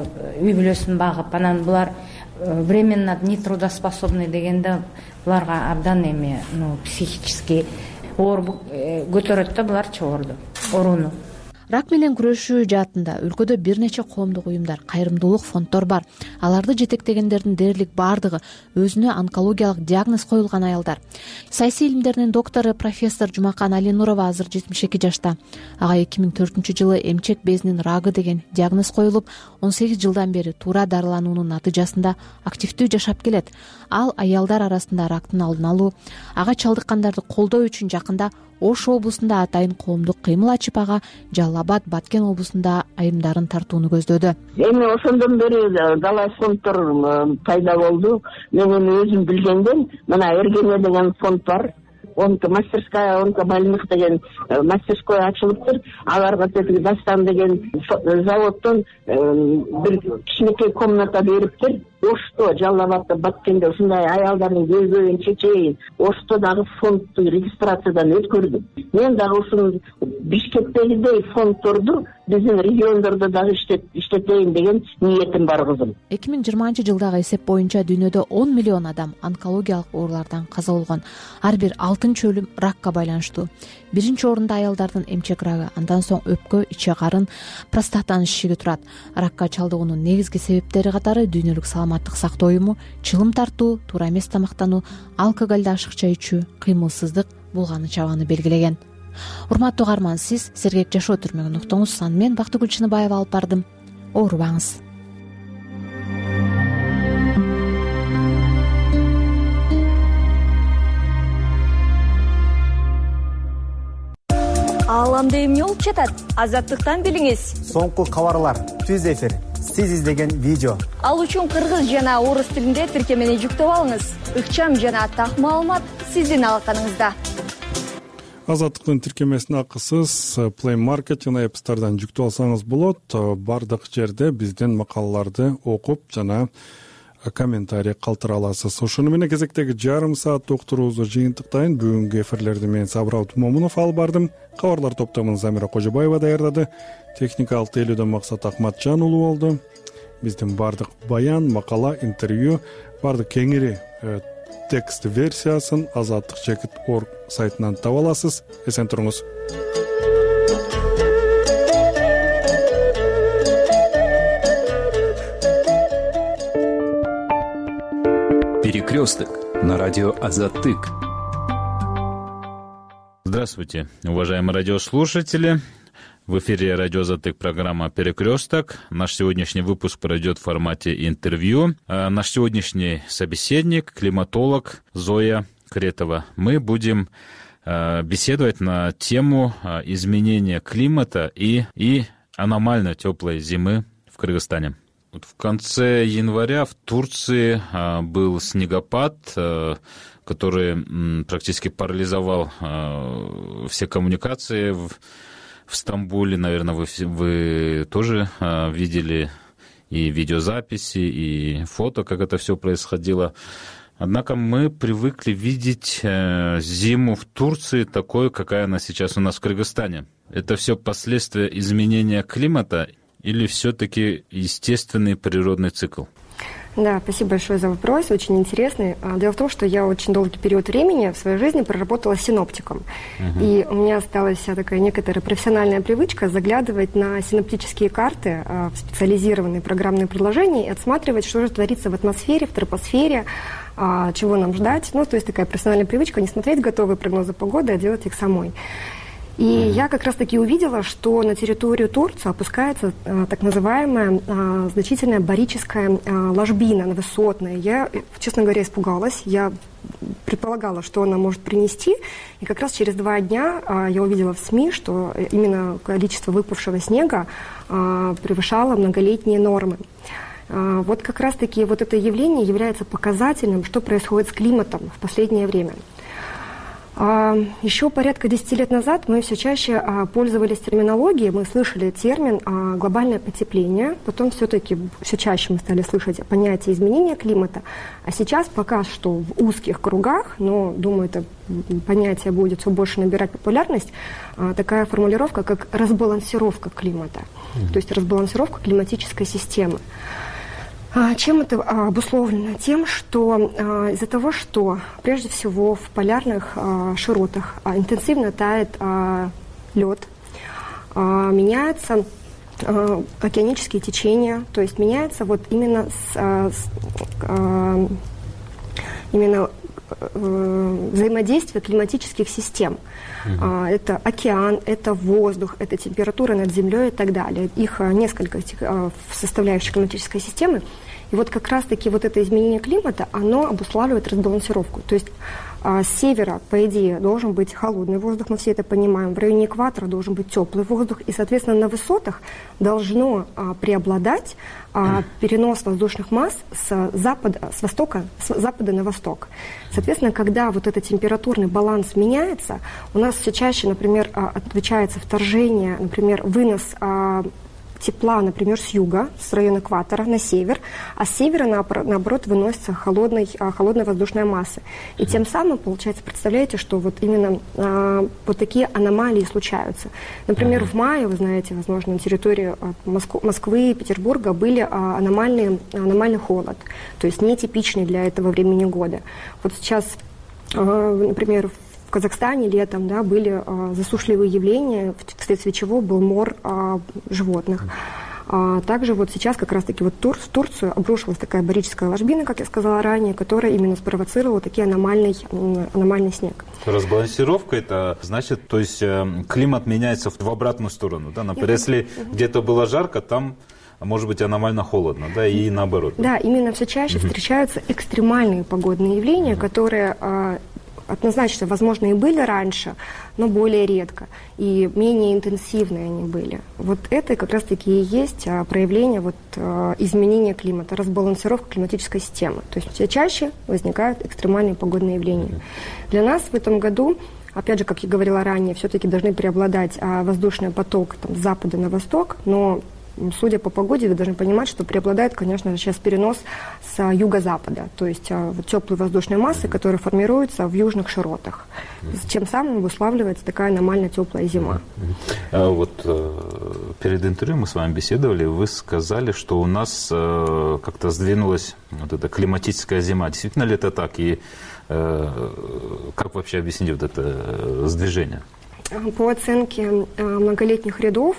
үй бүлөсүн багып, анан булар временно нетрудоспособный дегенде буларга абдан эми психический оор көтөрөт да буларчы оорду, ооруну. Рак менен күрөшүү жаатында өлкөдө бир нече коомдук уюмдар, кайрымдуулук фонддор бар. Аларды жетектегендердин дээрлик бардыгы өзүнө онкологиялык диагноз коюлган аялдар. Саясий илимдеринин доктору профессор Жумакан Алинурова азыр жетимиш эки жашта. Ага эки миң төртүнчү жылы эмчек безинин рагы деген диагноз коюлуп, он сегиз жылдан бери туура дарылануунун натыйжасында активдүү жашап келет. Ал аялдар арасында рактын алдын алуу, ага чалдыккандарды колдоо үчүн жакында Ош облусунда атайын коомдук кыймыл ачып, ага Жалал Абад, Баткен облусунда айымдарын тартууну көздөдү. Эми ошондон бери дала фонддор пайда болду. Мен эми өзүм билгенден мына Эргене деген фонд бар. Онко мастерская, онко больных деген мастерская ачылыптыр. Аларга тетиги Дастан деген заводдон бир кичинекей комната бериптир. Ошто, Жалал Абадта, Баткенде ушундай аялдардын көйгөйүн чечейин. Ошто дагы фондду регистрациядан өткөрдүм. Мен дагы ушул Бишкектегидей фонддорду биздин региондордо дагы иштетейин деген ниетим бар кызым. эки миң жыйырманчы жылдагы эсеп боюнча дүйнөдө он миллион адам онкологиялык оорулардан каза болгон. Ар бир алтынчы өлүм ракка байланыштуу. Биринчи орунда аялдардын эмчек рагы, андан соң өпкө, иче карын, простатанын шишиги турат. Ракка чалдыгуунун негизги себептери катары дүйнөлүк саламаттык сактоо уюму, чылым тартуу, туура эмес тамактануу, алкоголду ашыкча ичүү, кыймылсыздык, булганы чабаны белгилеген. Урматтуу угарман, сиз Сергек жашоо түрмөгүн уктуңуз. Аны мен Бактыгүл Чыныбаева алып бардым. Оорубаңыз. Ааламда эмне болуп жатат? Азаттыктан билиңиз. Соңку кабарлар, түз эфир, сиз издеген видео. Ал үчүн кыргыз жана орус тилинде тиркемени жүктөп алыңыз. Ыкчам жана так маалымат сиздин алаканыңызда. Азаттыктын тиркемесин акысыз Play Market жана App Store'дан жүктөп алсаңыз болот. Бардык жерде биздин макалаларды окуп жана комментарий калтыра аласыз. Ошону менен кезектеги жарым саат доктурубузду жыйынтыктайын. Бүгүнкү эфирлерди мен Сабыр Момунов алып бардым. Кабарлар топтомун Замира Кожобаева даярдады. Техникалык тейлөөдөн Максат Акматжан уулу болду. Биздин бардык баян, макала, интервью, бардык кеңири текст версиясын азаттык чекит точка орг сайтынан таба аласыз. Эсен туруңуз. Перекресток на радио Азаттык. Здравствуйте, уважаемые радиослушатели. В эфире радио Азаттык, программа «Перекресток». Наш сегодняшний выпуск пройдет в формате интервью. А наш сегодняшний собеседник, климатолог Зоя Кретова. Мы будем а, беседовать на тему а, изменения климата и, и аномально теплой зимы в Кыргызстане. Вот в конце января в Турции а, был снегопад, а, который м, практически парализовал а, все коммуникации в В Стамбуле. Наверное, вы, вы тоже а, видели и видеозаписи, и фото, как это все происходило. Однако мы привыкли видеть а, зиму в Турции такой, какая она сейчас у нас в Кыргызстане. Это все последствия изменения климата или все-таки естественный природный цикл? Да, спасибо большое за вопрос, очень интересный. Дело в том, что я очень долгий период времени в своей жизни проработала синоптиком. Uh-huh. И у меня осталась такая некоторая профессиональная привычка заглядывать на синоптические карты в специализированные программные приложения и отсматривать, что же творится в атмосфере, в тропосфере, чего нам ждать. Ну, то есть такая профессиональная привычка не смотреть готовые прогнозы погоды, а делать их самой. И mm-hmm. я как раз-таки увидела, что на территорию Турции опускается а, так называемая а, значительная барическая а, ложбина, она высотная. Я, честно говоря, испугалась. Я предполагала, что она может принести. И как раз через два дня а, я увидела в СМИ, что именно количество выпавшего снега а, превышало многолетние нормы. А, вот как раз-таки вот это явление является показательным, что происходит с климатом в последнее время. Еще порядка десяти лет назад мы все чаще пользовались терминологией, мы слышали термин глобальное потепление, потом все-таки все чаще мы стали слышать понятие изменения климата, а сейчас пока что в узких кругах, но, думаю, это понятие будет все больше набирать популярность, такая формулировка, как разбалансировка климата, то есть разбалансировка климатической системы. Чем это обусловлено? Тем, что из-за того, что прежде всего в полярных широтах интенсивно тает лед, меняются океанические течения, то есть меняется вот именно, с, именно взаимодействие климатических систем. Mm-hmm. Это океан, это воздух, это температура над землей и так далее. Их несколько этих составляющих климатической системы. И вот как раз-таки вот это изменение климата, оно обуславливает разбалансировку. То есть с севера, по идее, должен быть холодный воздух, мы все это понимаем. В районе экватора должен быть теплый воздух. И, соответственно, на высотах должно а, преобладать а, перенос воздушных масс с запада, с востока, с запада на восток. Соответственно, когда вот этот температурный баланс меняется, у нас все чаще, например, отмечается вторжение, например, вынос а, тепла, например, с юга, с района экватора на север, а с севера, наоборот, выносится холодный, холодная воздушная масса. И тем самым, получается, представляете, что вот именно а, вот такие аномалии случаются. Например, в мае, вы знаете, возможно, на территории Москвы, Москвы и Петербурга были а, аномальные, аномальный холод, то есть нетипичный для этого времени года. Вот сейчас, а, например, в Казахстане летом, да, были а, засушливые явления, вследствие чего был мор а, животных. А также вот сейчас как раз-таки вот Тур, в Турцию обрушилась такая барическая ложбина, как я сказала ранее, которая именно спровоцировала такие аномальный, аномальный снег. Разбалансировка это значит, то есть климат меняется в обратную сторону, да? Например, если где-то было жарко, там может быть аномально холодно, да, и наоборот. Да, именно все чаще uh-huh. встречаются экстремальные погодные явления, uh-huh. которые однозначно, возможно, и были раньше, но более редко и менее интенсивные они были. Вот это как раз-таки и есть проявление вот, изменения климата, разбалансировка климатической системы. То есть все чаще возникают экстремальные погодные явления. Для нас в этом году, опять же, как я говорила ранее, все-таки должны преобладать воздушный поток там, с запада на восток, но судя по погоде, вы должны понимать, что преобладает, конечно же, сейчас перенос с юго-запада, то есть вот, теплые воздушные массы, которые формируются в южных широтах, чем самым обуславливается такая аномально теплая зима. А вот перед интервью мы с вами беседовали, вы сказали, что у нас как-то сдвинулась вот эта климатическая зима. Действительно ли это так? И как вообще объяснить вот это сдвижение? По оценке многолетних рядов,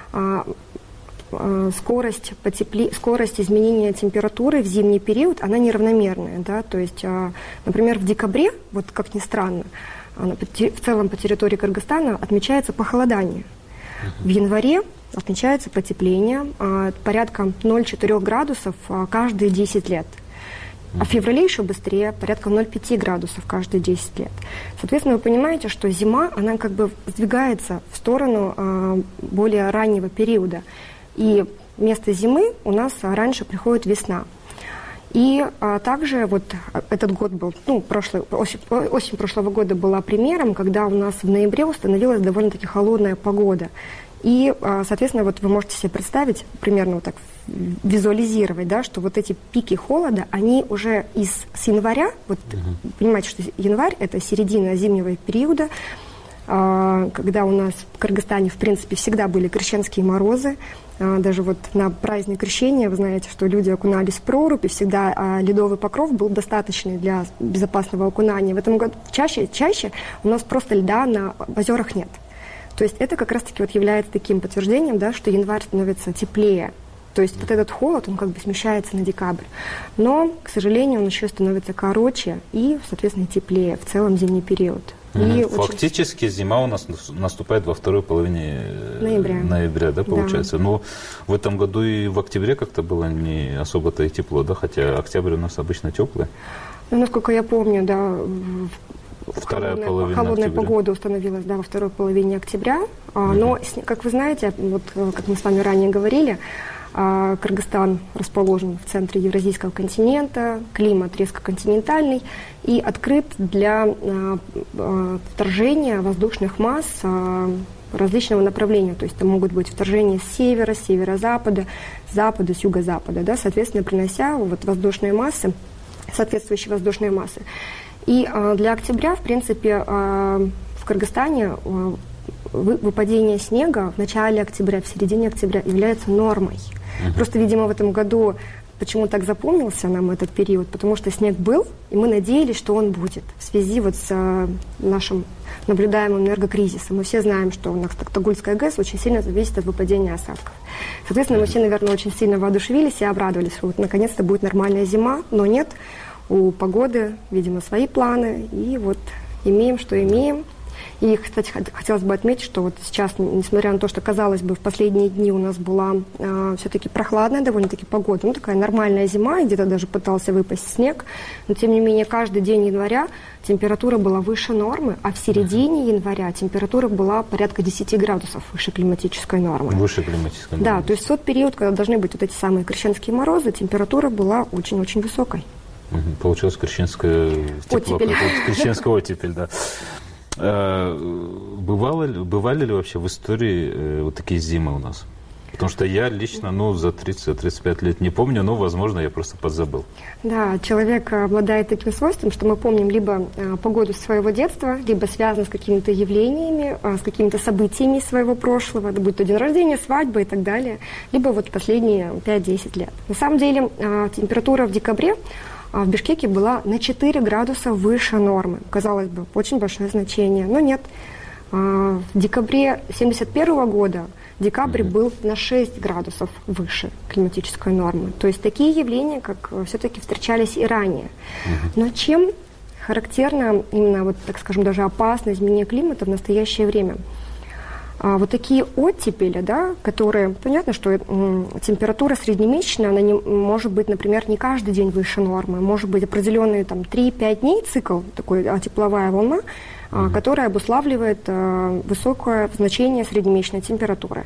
скорость, потепле... скорость изменения температуры в зимний период, она неравномерная. Да? То есть, например, в декабре, вот как ни странно, в целом по территории Кыргызстана отмечается похолодание. В январе отмечается потепление порядка ноль целых четыре десятых градусов каждые десять лет. А в феврале еще быстрее, порядка ноль целых пять десятых градусов каждые десять лет. Соответственно, вы понимаете, что зима, она как бы сдвигается в сторону более раннего периода. И вместо зимы у нас раньше приходит весна. И а, также вот этот год был, ну, прошлый, осень, осень прошлого года была примером, когда у нас в ноябре установилась довольно-таки холодная погода. И, а, соответственно, вот вы можете себе представить, примерно вот так визуализировать, да, что вот эти пики холода, они уже из, с января, вот uh-huh. понимаете, что январь – это середина зимнего периода, а, когда у нас в Кыргызстане, в принципе, всегда были крещенские морозы. Даже вот на праздник Крещения, вы знаете, что люди окунались в прорубь, и всегда ледовый покров был достаточный для безопасного окунания. В этом году чаще, чаще у нас просто льда на озерах нет. То есть это как раз-таки вот является таким подтверждением, да, что январь становится теплее. То есть вот этот холод, он как бы смещается на декабрь. Но, к сожалению, он еще становится короче и, соответственно, теплее в целом зимний период. И фактически очень... зима у нас наступает во второй половине ноября, ноября да, получается. Да. Но в этом году и в октябре как-то было не особо-то и тепло, да, хотя октябрь у нас обычно теплый. Ну, насколько я помню, да, Вторая холодная, половина холодная октября. Погода установилась, да, во второй половине октября. Mm-hmm. Но, как вы знаете, вот как мы с вами ранее говорили, Кыргызстан расположен в центре Евразийского континента, климат резко континентальный и открыт для вторжения воздушных масс различного направления. То есть это могут быть вторжения с севера, с северо-запада, с запада, с юго-запада, да, соответственно, принося вот воздушные массы, соответствующие воздушные массы. И для октября, в принципе, в Кыргызстане выпадение снега в начале октября, в середине октября является нормой. Uh-huh. Просто, видимо, в этом году почему так запомнился нам этот период, потому что снег был, и мы надеялись, что он будет в связи вот с нашим наблюдаемым энергокризисом. Мы все знаем, что у нас Токтагульская ГЭС очень сильно зависит от выпадения осадков. Соответственно, мы все, наверное, очень сильно воодушевились и обрадовались, что вот наконец-то будет нормальная зима, но нет, у погоды, видимо, свои планы, и вот имеем, что имеем. И, кстати, хотелось бы отметить, что вот сейчас, несмотря на то, что, казалось бы, в последние дни у нас была э, все-таки прохладная довольно-таки погода, ну, такая нормальная зима, и где-то даже пытался выпасть снег, но, тем не менее, каждый день января температура была выше нормы, а в середине января температура была порядка десять градусов выше климатической нормы. Выше климатической нормы. Да, то есть в тот период, когда должны быть вот эти самые крещенские морозы, температура была очень-очень высокой. Получилось крещенская тепло, крещенская оттепель, да. Бывало, бывали ли вообще в истории вот такие зимы у нас? Потому что я лично, ну, за тридцать-тридцать пять лет не помню, но, возможно, я просто подзабыл. Да, человек обладает таким свойством, что мы помним либо погоду своего детства, либо связано с какими-то явлениями, с какими-то событиями своего прошлого, будь то день рождения, свадьба и так далее, либо вот последние пять-десять лет. На самом деле температура в декабре в Бишкеке была на четыре градуса выше нормы. Казалось бы, очень большое значение, но нет. В декабре семьдесят первого года декабрь mm-hmm. был на шесть градусов выше климатической нормы. То есть такие явления, как все-таки встречались и ранее. Mm-hmm. Но чем характерно именно, вот, так скажем, даже опасное изменение климата в настоящее время? вот такие оттепели, да, которые, понятно, что температура среднемесячная, она не, может быть, например, не каждый день выше нормы, может быть определенные там три-пять дней цикл, такой тепловая волна, mm-hmm. которая обуславливает высокое значение среднемесячной температуры.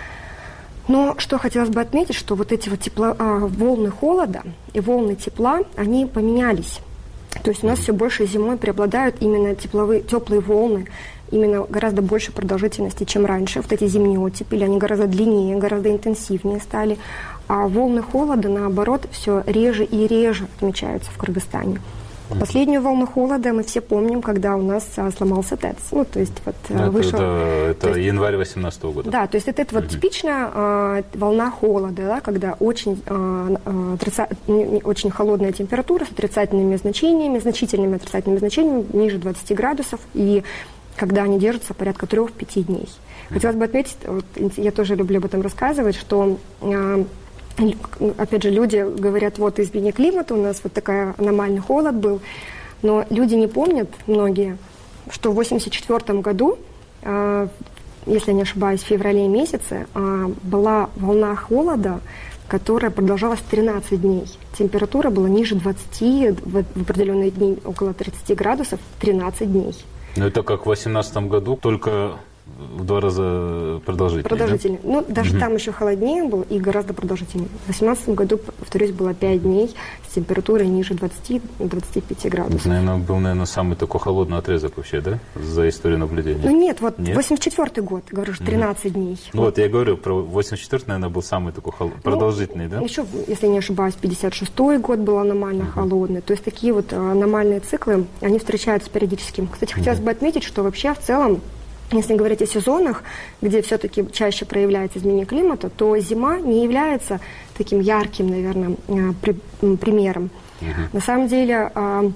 Но что хотелось бы отметить, что вот эти вот тепло, волны холода и волны тепла, они поменялись. То есть у нас все больше зимой преобладают именно тепловые, теплые волны, именно гораздо больше продолжительности, чем раньше. Вот эти зимние оттепели, они гораздо длиннее, гораздо интенсивнее стали. А волны холода, наоборот, все реже и реже отмечаются в Кыргызстане. Последнюю волну холода мы все помним, когда у нас а, сломался ТЭЦ. Ну, то есть вот это, вышел... Это, это то есть, январь восемнадцатого года. Да, то есть это, это вот типичная а, волна холода, да, когда очень, а, отрица... очень холодная температура с отрицательными значениями, значительными отрицательными значениями, ниже двадцати градусов, и когда они держатся порядка трех-пяти дней. Хотелось бы отметить, вот, я тоже люблю об этом рассказывать, что... А, опять же, люди говорят, вот изменение климата, у нас вот такой аномальный холод был, но люди не помнят, многие, что в восемьдесят четвёртом году, э, если я не ошибаюсь, в феврале месяце э, была волна холода, которая продолжалась тринадцать дней. Температура была ниже двадцати, в определенные дни около тридцати градусов, тринадцать дней. Ну это как в восемнадцатом году, только... в два раза продолжительнее. Продолжительнее. Да? Ну, даже угу. там еще холоднее было и гораздо продолжительнее. В две тысячи восемнадцатом году, повторюсь, было пять дней с температурой ниже двадцати-двадцати пяти градусов. Это, наверное, был, наверное, самый такой холодный отрезок вообще, да? За историю наблюдения. Ну нет, вот нет? восемьдесят четвёртый год, говорю, что тринадцать угу. дней. Ну вот. вот я говорю, про восемьдесят четвёртый, наверное, был самый такой хол... ну, продолжительный, да? Еще, если не ошибаюсь, пятьдесят шестой год был аномально угу. холодный. То есть такие вот аномальные циклы, они встречаются периодически. Кстати, хотелось угу. бы отметить, что вообще в целом, если говорить о сезонах, где все-таки чаще проявляется изменение климата, то зима не является таким ярким, наверное, при, примером. Uh-huh. На самом деле, э,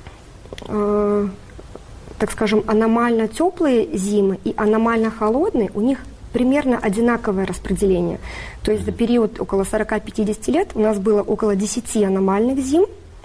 э, так скажем, аномально теплые зимы и аномально холодные, у них примерно одинаковое распределение. То есть uh-huh. за период около сорока-пятидесяти лет у нас было около десяти аномальных зим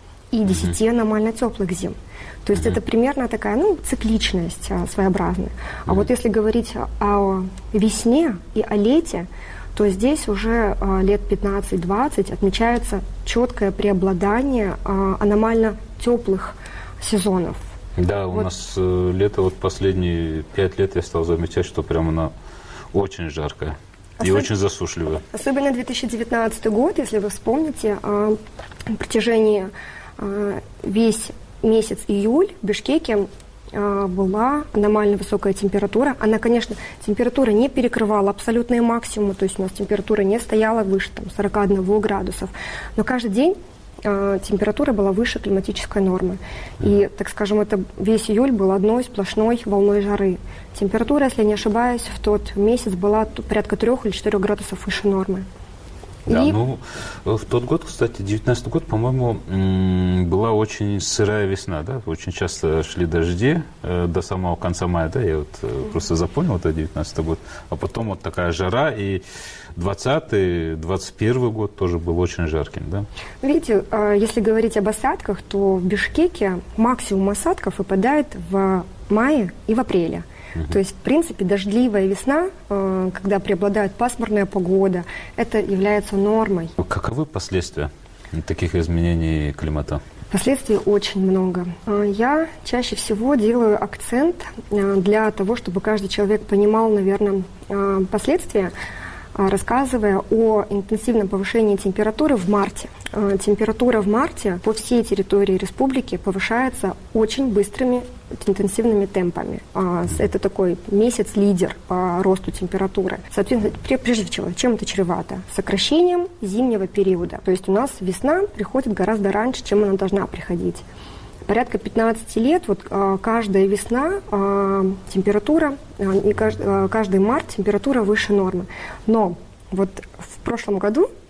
и десяти uh-huh. аномально теплых зим. То есть mm-hmm. это примерно такая, ну, цикличность а, своеобразная. А mm-hmm. вот если говорить о весне и о лете, то здесь уже а, лет пятнадцать-двадцать отмечается четкое преобладание а, аномально теплых сезонов. Да, вот. У нас э, лето, вот последние пять лет я стал замечать, что прямо оно очень жаркое и Особ... очень засушливое. Особенно две тысячи девятнадцатый год, если вы вспомните, а, на протяжении а, весь месяц июль в Бишкеке э, была аномально высокая температура. Она, конечно, температура не перекрывала абсолютные максимумы, то есть у нас температура не стояла выше там, сорока одного градусов, но каждый день э, температура была выше климатической нормы. И, так скажем, это весь июль был одной сплошной волной жары. Температура, если не ошибаюсь, в тот месяц была порядка трех или четырех градусов выше нормы. Да, и... ну, в тот год, кстати, девятнадцатый год, по-моему, была очень сырая весна, да, очень часто шли дожди э, до самого конца мая, да, я вот э, просто запомнил это девятнадцатый год, а потом вот такая жара, и двадцатый, двадцать первый год тоже был очень жарким, да. Видите, э, если говорить об осадках, то в Бишкеке максимум осадков выпадает в мае и в апреле. Uh-huh. То есть, в принципе, дождливая весна, э, когда преобладает пасмурная погода, это является нормой. Каковы последствия таких изменений климата? Последствий очень много. Я чаще всего делаю акцент для того, чтобы каждый человек понимал, наверное, последствия, рассказывая о интенсивном повышении температуры в марте. Температура в марте по всей территории республики повышается очень быстрыми интенсивными темпами. Это такой месяц-лидер по росту температуры. Соответственно, прежде всего, чем это чревато? Сокращением зимнего периода. То есть у нас весна приходит гораздо раньше, чем она должна приходить. Порядка пятнадцати лет, вот каждая весна температура, и каждый, каждый март температура выше нормы. Но вот в прошлом году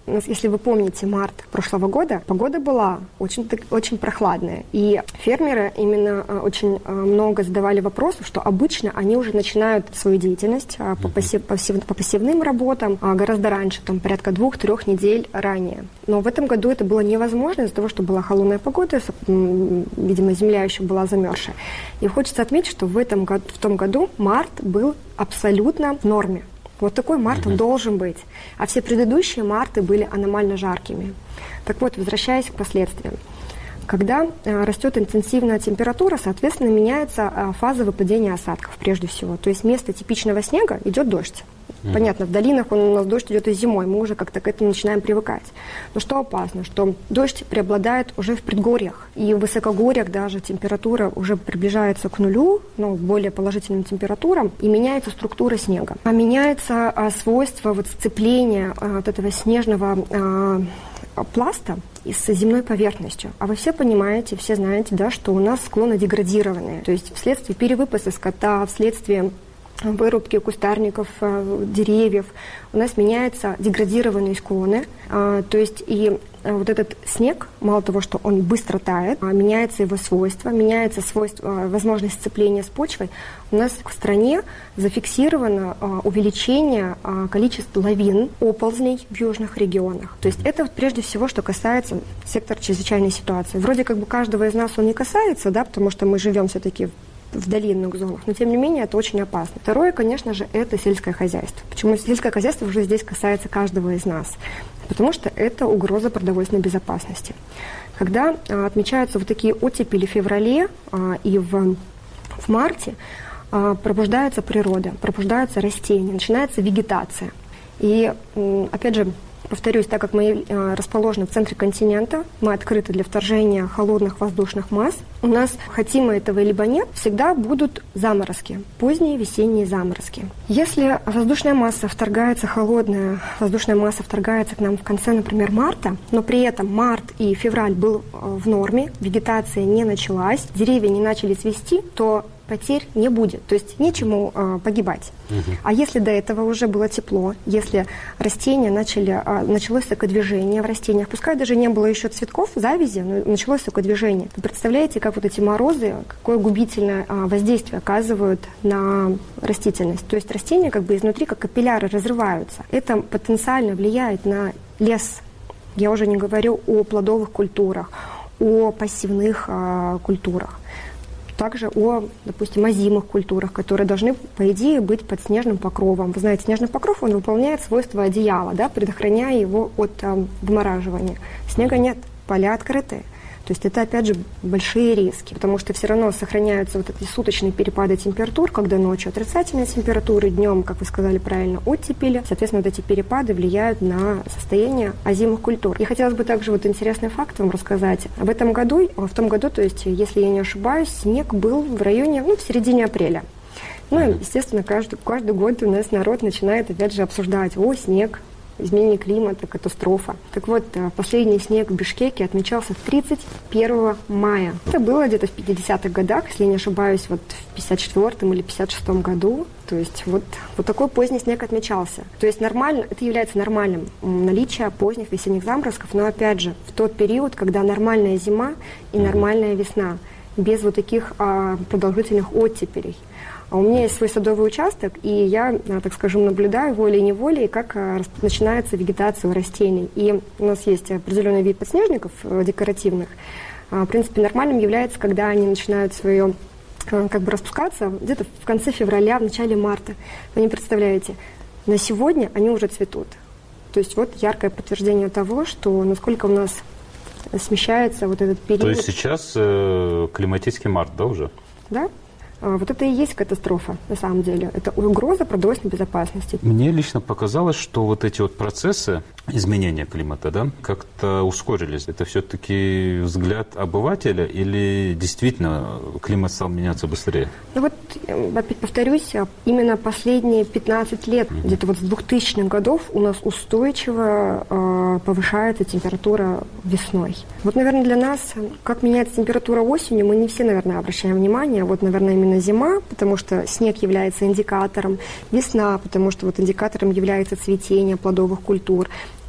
если вы помните март прошлого года, погода была очень, очень прохладная. И фермеры именно очень много задавали вопросов, что обычно они уже начинают свою деятельность по, пассив, пассив, по пассивным работам гораздо раньше, там порядка двух-трех недель ранее. Но в этом году это было невозможно из-за того, что была холодная погода, видимо, земля еще была замерзшая. И хочется отметить, что в, этом году, в том году март был абсолютно в норме. Вот такой март он должен быть. А все предыдущие марты были аномально жаркими. Так вот, возвращаясь к последствиям. Когда э, растет интенсивная температура, соответственно, меняется э, фаза выпадения осадков прежде всего. То есть вместо типичного снега идет дождь. Mm-hmm. Понятно, в долинах он, у нас дождь идет и зимой, мы уже как-то к этому начинаем привыкать. Но что опасно, что дождь преобладает уже в предгорьях. И в высокогорьях даже температура уже приближается к нулю, ну, более положительным температурам, и меняется структура снега. А меняется а, свойство вот, сцепления а, вот этого снежного а, пласта с земной поверхностью. А вы все понимаете, все знаете, да, что у нас склоны деградированные. То есть вследствие перевыпаса скота, вследствие вырубки кустарников, деревьев, у нас меняются деградированные склоны. То есть и вот этот снег, мало того, что он быстро тает, меняется его свойства, меняется свойство, возможность сцепления с почвой. У нас в стране зафиксировано увеличение количества лавин, оползней в южных регионах. То есть это прежде всего, что касается сектора чрезвычайной ситуации. Вроде как бы каждого из нас он не касается, да, потому что мы живем все-таки в долинных зонах, но тем не менее это очень опасно. Второе, конечно же, это сельское хозяйство. Почему сельское хозяйство уже здесь касается каждого из нас? Потому что это угроза продовольственной безопасности. Когда а, отмечаются вот такие оттепели в феврале а, и в, в марте, а, пробуждается природа, пробуждаются растения, начинается вегетация. И, опять же, повторюсь, так как мы э, расположены в центре континента, мы открыты для вторжения холодных воздушных масс, у нас, хотим мы этого либо нет, всегда будут заморозки, поздние весенние заморозки. Если воздушная масса вторгается, холодная воздушная масса вторгается к нам в конце, например, марта, но при этом март и февраль был в норме, вегетация не началась, деревья не начали цвести, то потерь не будет, то есть нечему э, погибать. Uh-huh. А если до этого уже было тепло, если растения начали, э, началось сокодвижение в растениях, пускай даже не было еще цветков, завязи, но началось сокодвижение. Вы представляете, как вот эти морозы, какое губительное э, воздействие оказывают на растительность. То есть растения как бы изнутри, как капилляры, разрываются. Это потенциально влияет на лес. Я уже не говорю о плодовых культурах, о пассивных э, культурах. Также о, допустим, озимых культурах, которые должны, по идее, быть под снежным покровом. Вы знаете, снежный покров, он выполняет свойства одеяла, да, предохраняя его от э, вымораживания. Снега нет, поля открыты. То есть это, опять же, большие риски, потому что все равно сохраняются вот эти суточные перепады температур, когда ночью отрицательные температуры, днем, как вы сказали правильно, оттепели. Соответственно, вот эти перепады влияют на состояние озимых культур. И хотелось бы также вот интересный факт вам рассказать. В этом году, в том году, то есть, если я не ошибаюсь, снег был в районе, ну, в середине апреля. Ну, и, естественно, каждый, каждый год у нас народ начинает, опять же, обсуждать: о, снег, изменение климата, катастрофа. Так вот, последний снег в Бишкеке отмечался тридцать первого мая. Это было где-то в пятидесятых годах, если не ошибаюсь, вот в пятьдесят четвёртом или пятьдесят шестом году. То есть вот, вот такой поздний снег отмечался. То есть нормально, это является нормальным наличие поздних весенних заморозков, но опять же, в тот период, когда нормальная зима и нормальная весна, без вот таких а, продолжительных оттепелей. У меня есть свой садовый участок, и я, так скажем, наблюдаю волей-неволей, как начинается вегетация у растений. И у нас есть определенный вид подснежников декоративных. В принципе, нормальным является, когда они начинают свое, как бы, распускаться где-то в конце февраля, в начале марта. Вы не представляете, на сегодня они уже цветут. То есть вот яркое подтверждение того, что насколько у нас смещается вот этот период. То есть сейчас э, климатический март, да, уже? Да. Вот это и есть катастрофа, на самом деле. Это угроза продовольственной безопасности. Мне лично показалось, что вот эти вот процессы изменения климата, да, как-то ускорились. Это все-таки взгляд обывателя или действительно климат стал меняться быстрее? Ну вот, опять повторюсь, именно последние пятнадцать лет, mm-hmm. где-то вот с двухтысячных годов у нас устойчиво э, повышается температура весной. Вот, наверное, для нас, как меняется температура осенью, мы не все, наверное, обращаем внимание. Вот, наверное, именно зима, потому что снег является индикатором, весна, потому что вот индикатором является цветение плодовых культур,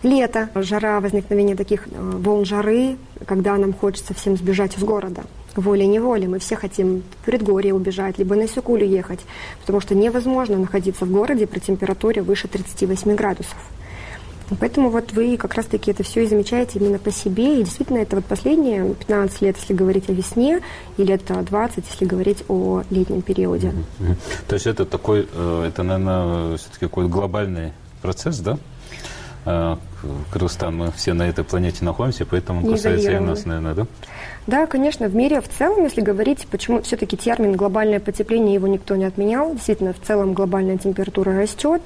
Лето, жара, возникновение таких волн жары, когда нам хочется всем сбежать из города. Волей-неволей мы все хотим в предгорье убежать, либо на Сюкулю ехать, потому что невозможно находиться в городе при температуре выше тридцати восьми градусов. Поэтому вот вы как раз-таки это все и замечаете именно по себе. И действительно, это вот последние пятнадцать лет, если говорить о весне, и лет двадцать, если говорить о летнем периоде. Mm-hmm. То есть это такой, это, наверное, все-таки какой-то глобальный процесс, да? Кыргызстан, мы все на этой планете находимся, поэтому касается и нас, наверное, да? Да, конечно, в мире в целом, если говорить, почему все-таки термин глобальное потепление, его никто не отменял. Действительно, в целом глобальная температура растет.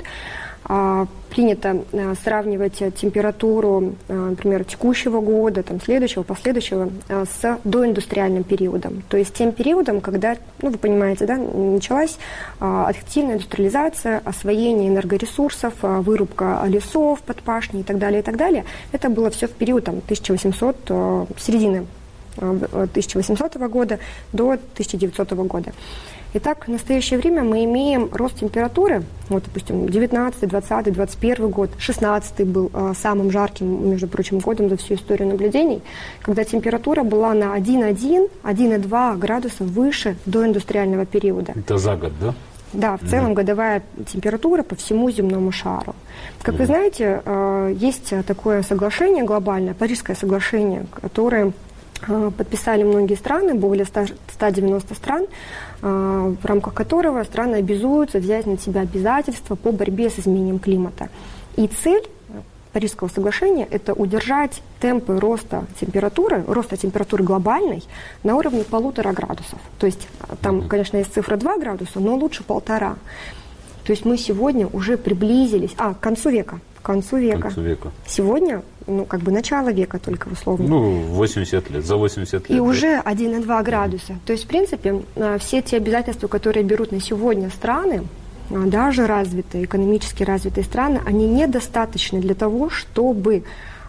Принято сравнивать температуру, например, текущего года, там, следующего, последующего с доиндустриальным периодом. То есть тем периодом, когда, ну, вы понимаете, да, началась активная индустриализация, освоение энергоресурсов, вырубка лесов под пашни и так далее, и так далее. Это было все в период там, тысяча восемьсот, середины тысяча восьмисотого года до тысяча девятисотого года. Итак, в настоящее время мы имеем рост температуры, вот, допустим, девятнадцатый, двадцатый, двадцать первый год, шестнадцатый был э, самым жарким, между прочим, годом за всю историю наблюдений, когда температура была на один и один — один и два градуса выше доиндустриального периода. Это за год, да? Да, в целом mm-hmm. годовая температура по всему земному шару. Как mm-hmm. вы знаете, э, есть такое соглашение глобальное, Парижское соглашение, которое подписали многие страны, более ста девяноста стран, в рамках которого страны обязуются взять на себя обязательства по борьбе с изменением климата. И цель Парижского соглашения – это удержать темпы роста температуры, роста температуры глобальной на уровне полутора градусов. То есть там, конечно, есть цифра два градуса, но лучше полтора. То есть мы сегодня уже приблизились, а, к концу века, к концу века. К концу века. Сегодня, ну, как бы начало века только условно. Ну, восемьдесят лет, за восемьдесят лет. И да? уже один и два градуса. Mm-hmm. То есть, в принципе, все те обязательства, которые берут на сегодня страны, даже развитые, экономически развитые страны, они недостаточны для того, чтобы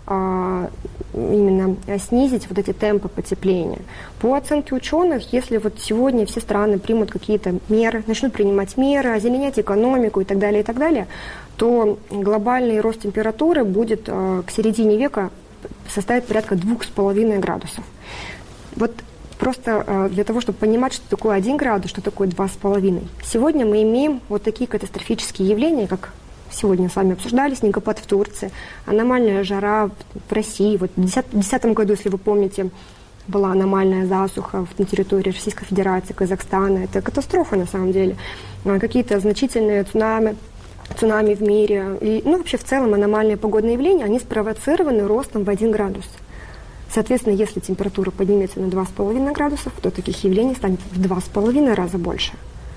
именно снизить вот эти темпы потепления. По оценке ученых, если вот сегодня все страны примут какие-то меры, начнут принимать меры, озеленять экономику и так далее, и так далее, то глобальный рост температуры будет к середине века составить порядка двух с половиной градусов. Вот просто для того, чтобы понимать, что такое один градус, что такое два с половиной. Сегодня мы имеем вот такие катастрофические явления, как сегодня с вами обсуждали, снегопад в Турции, аномальная жара в России. Вот в две тысячи десятом году, если вы помните, была аномальная засуха на территории Российской Федерации, Казахстана. Это катастрофа на самом деле. Какие-то значительные цунами, цунами в мире. И, ну, вообще в целом аномальные погодные явления, они спровоцированы ростом в один градус. Соответственно, если температура поднимется на два с половиной градусов, то таких явлений станет в два с половиной раза больше.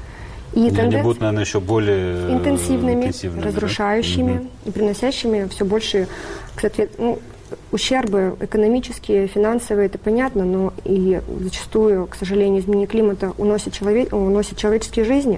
И они будут, наверное, еще более интенсивными, интенсивными, разрушающими, да? И приносящими все больше, кстати, ну, ущербы экономические, финансовые, это понятно, но и зачастую, к сожалению, изменение климата уносит, человек, уносит человеческие жизни.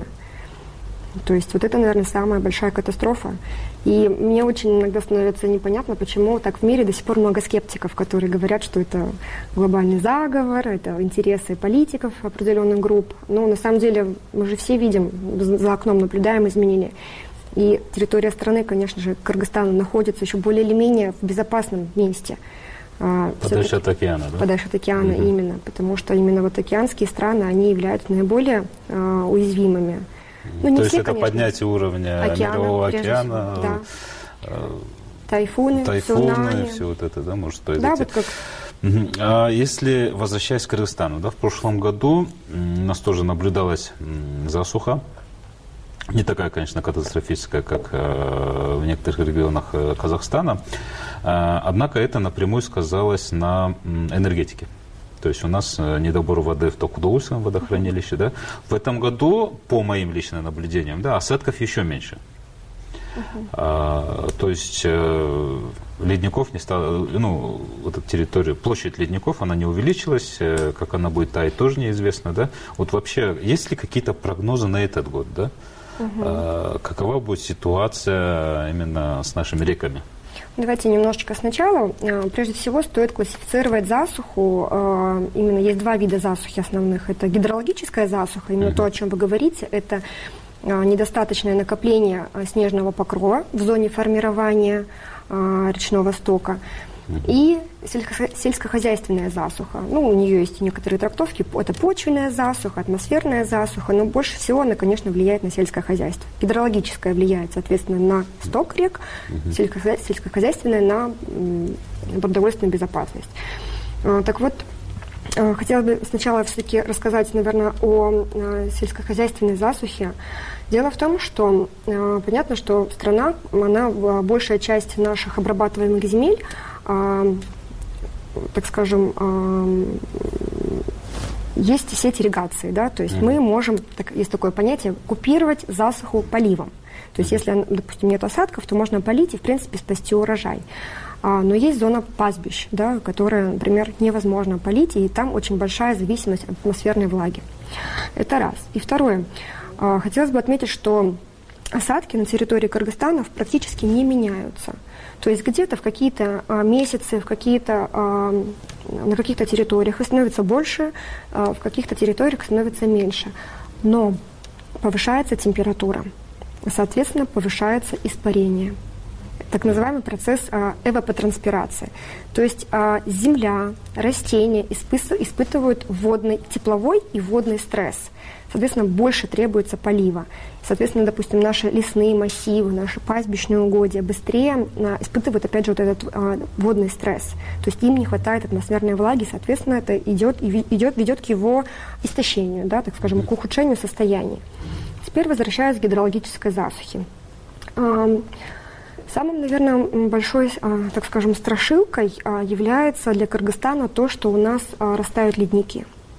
То есть вот это, наверное, самая большая катастрофа. И мне очень иногда становится непонятно, почему так в мире до сих пор много скептиков, которые говорят, что это глобальный заговор, это интересы политиков определенных групп. Но на самом деле мы же все видим, за окном наблюдаем изменения. И территория страны, конечно же, Кыргызстана находится еще более или менее в безопасном месте. Подальше от океана, да? Подальше от океана, угу. Именно. Потому что именно вот океанские страны, они являются наиболее а, уязвимыми. Ну, То есть все, это конечно. Поднятие уровня океана, мирового океана, да. э, тайфуны, тайфуны цунами. Все вот это, да, может произойти. Да, вот как... А если, возвращаясь к Кыргызстану, да, в прошлом году у нас тоже наблюдалась засуха. Не такая, конечно, катастрофическая, как э, в некоторых регионах Казахстана. Э, однако это напрямую сказалось на энергетике. То есть у нас недобор воды в Токудоульском водохранилище. Да? В этом году, по моим личным наблюдениям, да, осадков еще меньше. Uh-huh. А, то есть э, ледников не стало, ну, вот эта территория, площадь ледников, она не увеличилась, э, как она будет таять, тоже неизвестно. Да? Вот вообще, есть ли какие-то прогнозы на этот год? Да? Uh-huh. А, какова будет ситуация именно с нашими реками? Давайте немножечко сначала. Прежде всего, стоит классифицировать засуху. Именно есть два вида засухи основных. Это гидрологическая засуха, именно mm-hmm. то, о чем вы говорите. Это недостаточное накопление снежного покрова в зоне формирования речного стока. И сельскохозяйственная засуха. Ну, у нее есть некоторые трактовки. Это почвенная засуха, атмосферная засуха, но больше всего она, конечно, влияет на сельское хозяйство. Гидрологическая влияет, соответственно, на сток рек, сельскохозяйственная на продовольственную безопасность. Так вот, хотела бы сначала все-таки рассказать, наверное, о сельскохозяйственной засухе. Дело в том, что э, понятно, что страна, она, большая часть наших обрабатываемых земель, э, так скажем, э, есть сеть ирригации, да, то есть mm-hmm. мы можем, так, есть такое понятие, купировать засуху поливом. То есть если, допустим, нет осадков, то можно полить и, в принципе, спасти урожай. А, но есть зона пастбищ, да, которая, например, невозможно полить, и там очень большая зависимость от атмосферной влаги. Это раз. И второе. Хотелось бы отметить, что осадки на территории Кыргызстана практически не меняются. То есть где-то в какие-то а, месяцы, в какие-то, а, на каких-то территориях их становится больше, а, в каких-то территориях становится меньше. Но повышается температура, соответственно, повышается испарение. Так называемый процесс а, эвапотранспирации. То есть а, земля, растения испы- испытывают водный, тепловой и водный стресс. Соответственно, больше требуется полива. Соответственно, допустим, наши лесные массивы, наши пастбищные угодья быстрее а, испытывают, опять же, вот этот а, водный стресс. То есть им не хватает атмосферной влаги, соответственно, это идет, идет, ведет к его истощению, да, так скажем, к ухудшению состояния. Теперь возвращаясь к гидрологической засухе. А, самым, наверное, большой, а, так скажем, страшилкой а, является для Кыргызстана то, что у нас а, растают ледники.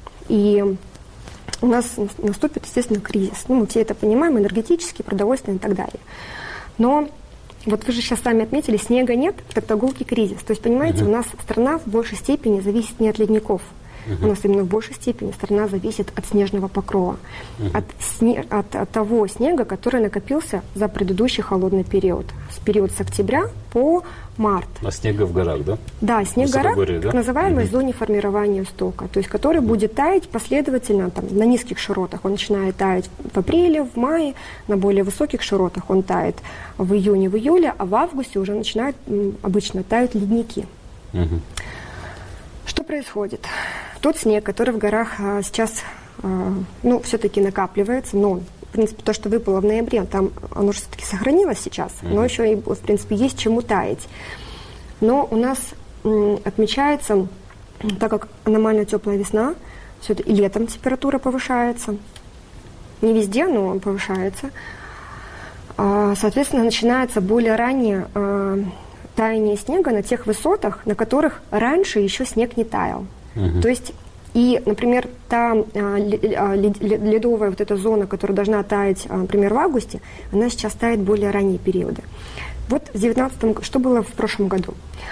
И у нас наступит, естественно, кризис. Ну, мы все это понимаем, энергетический, продовольственный и так далее. Но вот вы же сейчас сами отметили, снега нет, это гулкий кризис. То есть, понимаете, uh-huh. у нас страна в большей степени зависит не от ледников. Uh-huh. У нас именно в большей степени страна зависит от снежного покрова. Uh-huh. От, сне... от, от того снега, который накопился за предыдущий холодный период. С период с октября по март. А снега в горах, да? Да, снег в горах, да? так называемой Uh-huh. зоне формирования стока. То есть, который будет таять последовательно там, на низких широтах. Он начинает таять в апреле, в мае, на более высоких широтах он тает в июне, в июле, а в августе уже начинают м, обычно таять ледники. Uh-huh. Что происходит? Тот снег, который в горах а, сейчас, а, ну, все-таки накапливается, но, в принципе, то, что выпало в ноябре, там оно же все-таки сохранилось сейчас, mm-hmm. но еще и, в принципе, есть чему таять. Но у нас м, отмечается, так как аномально теплая весна, все это и летом температура повышается, не везде, но повышается, а, соответственно, начинается более раннее а, таяние снега на тех высотах, на которых раньше еще снег не таял. Uh-huh. То есть, и, например, та а, ледовая вот эта зона, которая должна таять, а, например, в августе, она сейчас тает более ранние периоды. Вот в девятнадцатом, что было в прошлом году?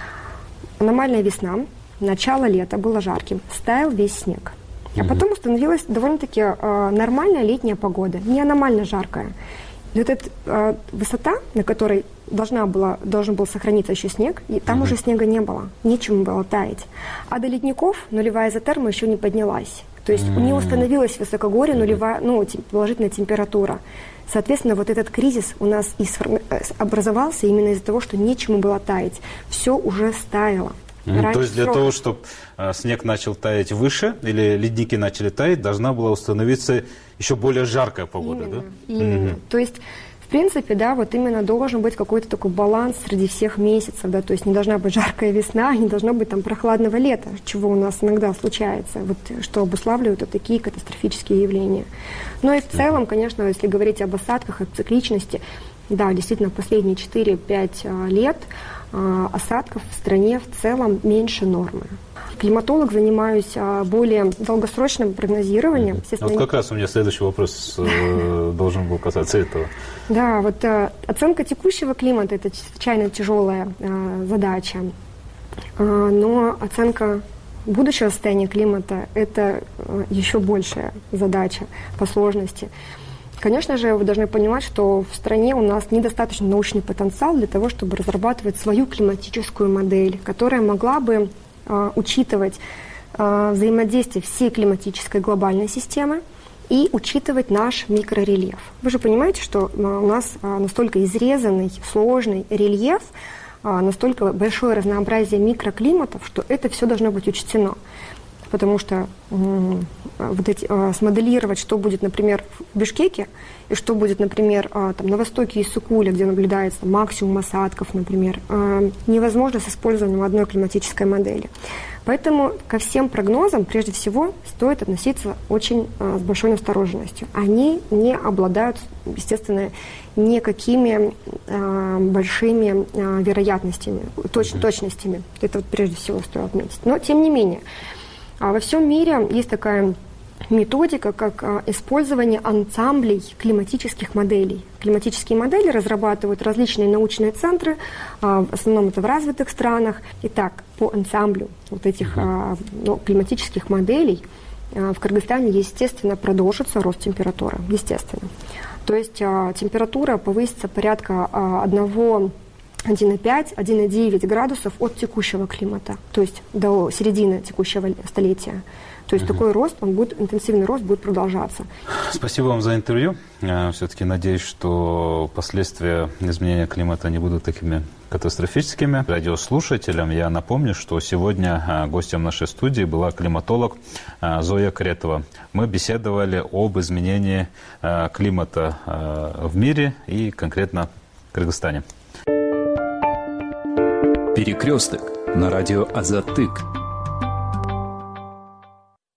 Аномальная весна, начало лета было жарким, стаял весь снег. А uh-huh. потом установилась довольно-таки а, нормальная летняя погода, не аномально жаркая. И вот эта а, высота, на которой должна была, должен был сохраниться еще снег, и там uh-huh. уже снега не было, нечему было таять. А до ледников нулевая изотерма еще не поднялась. То есть uh-huh. не установилась в высокогорье нулевая, ну, положительная температура. Соответственно, вот этот кризис у нас и сформи... образовался именно из-за того, что нечему было таять. Все уже стаяло. Mm-hmm. То есть для срока. того, чтобы а, снег начал таять выше, или ледники начали таять, должна была установиться еще более жаркая погода, именно, да? Именно. Mm-hmm. То есть, в принципе, да, вот именно должен быть какой-то такой баланс среди всех месяцев, да, то есть не должна быть жаркая весна, не должно быть там прохладного лета, чего у нас иногда случается, вот, что обуславливают вот такие катастрофические явления. Но и в целом, конечно, если говорить об осадках, о цикличности, да, действительно, в последние четыре-пять а, лет а, осадков в стране в целом меньше нормы. Климатолог, занимаюсь а, более долгосрочным прогнозированием. Вот как раз у меня следующий вопрос э, должен был касаться этого. Да, вот а, оценка текущего климата – это чрезвычайно тяжелая а, задача, а, но оценка будущего состояния климата – это а, еще большая задача по сложности. Конечно же, вы должны понимать, что в стране у нас недостаточно научный потенциал для того, чтобы разрабатывать свою климатическую модель, которая могла бы э, учитывать э, взаимодействие всей климатической глобальной системы и учитывать наш микрорельеф. Вы же понимаете, что э, у нас э, настолько изрезанный, сложный рельеф, настолько большое разнообразие микроклиматов, что это все должно быть учтено. Потому что вот эти, смоделировать, что будет, например, в Бишкеке, и что будет, например, там, на востоке Иссыкуле, где наблюдается максимум осадков, например, невозможно с использованием одной климатической модели. Поэтому ко всем прогнозам, прежде всего, стоит относиться очень с большой настороженностью. Они не обладают, естественно, никакими большими вероятностями, точ, точностями. Это вот прежде всего стоит отметить. Но, тем не менее, во всем мире есть такая методика, как использование ансамблей климатических моделей. Климатические модели разрабатывают различные научные центры, в основном это в развитых странах. Итак, по ансамблю вот этих ну, климатических моделей в Кыргызстане, естественно, продолжится рост температуры. Естественно. То есть температура повысится порядка одного один и пять — один и девять градусов от текущего климата, то есть до середины текущего столетия. То есть угу. такой рост, он будет, интенсивный рост будет продолжаться. Спасибо вам за интервью. Все-таки надеюсь, что последствия изменения климата не будут такими катастрофическими. Радиослушателям я напомню, что сегодня гостем нашей студии была климатолог Зоя Кретова. Мы беседовали об изменении климата в мире и конкретно в Кыргызстане. Перекресток на радио Азаттык.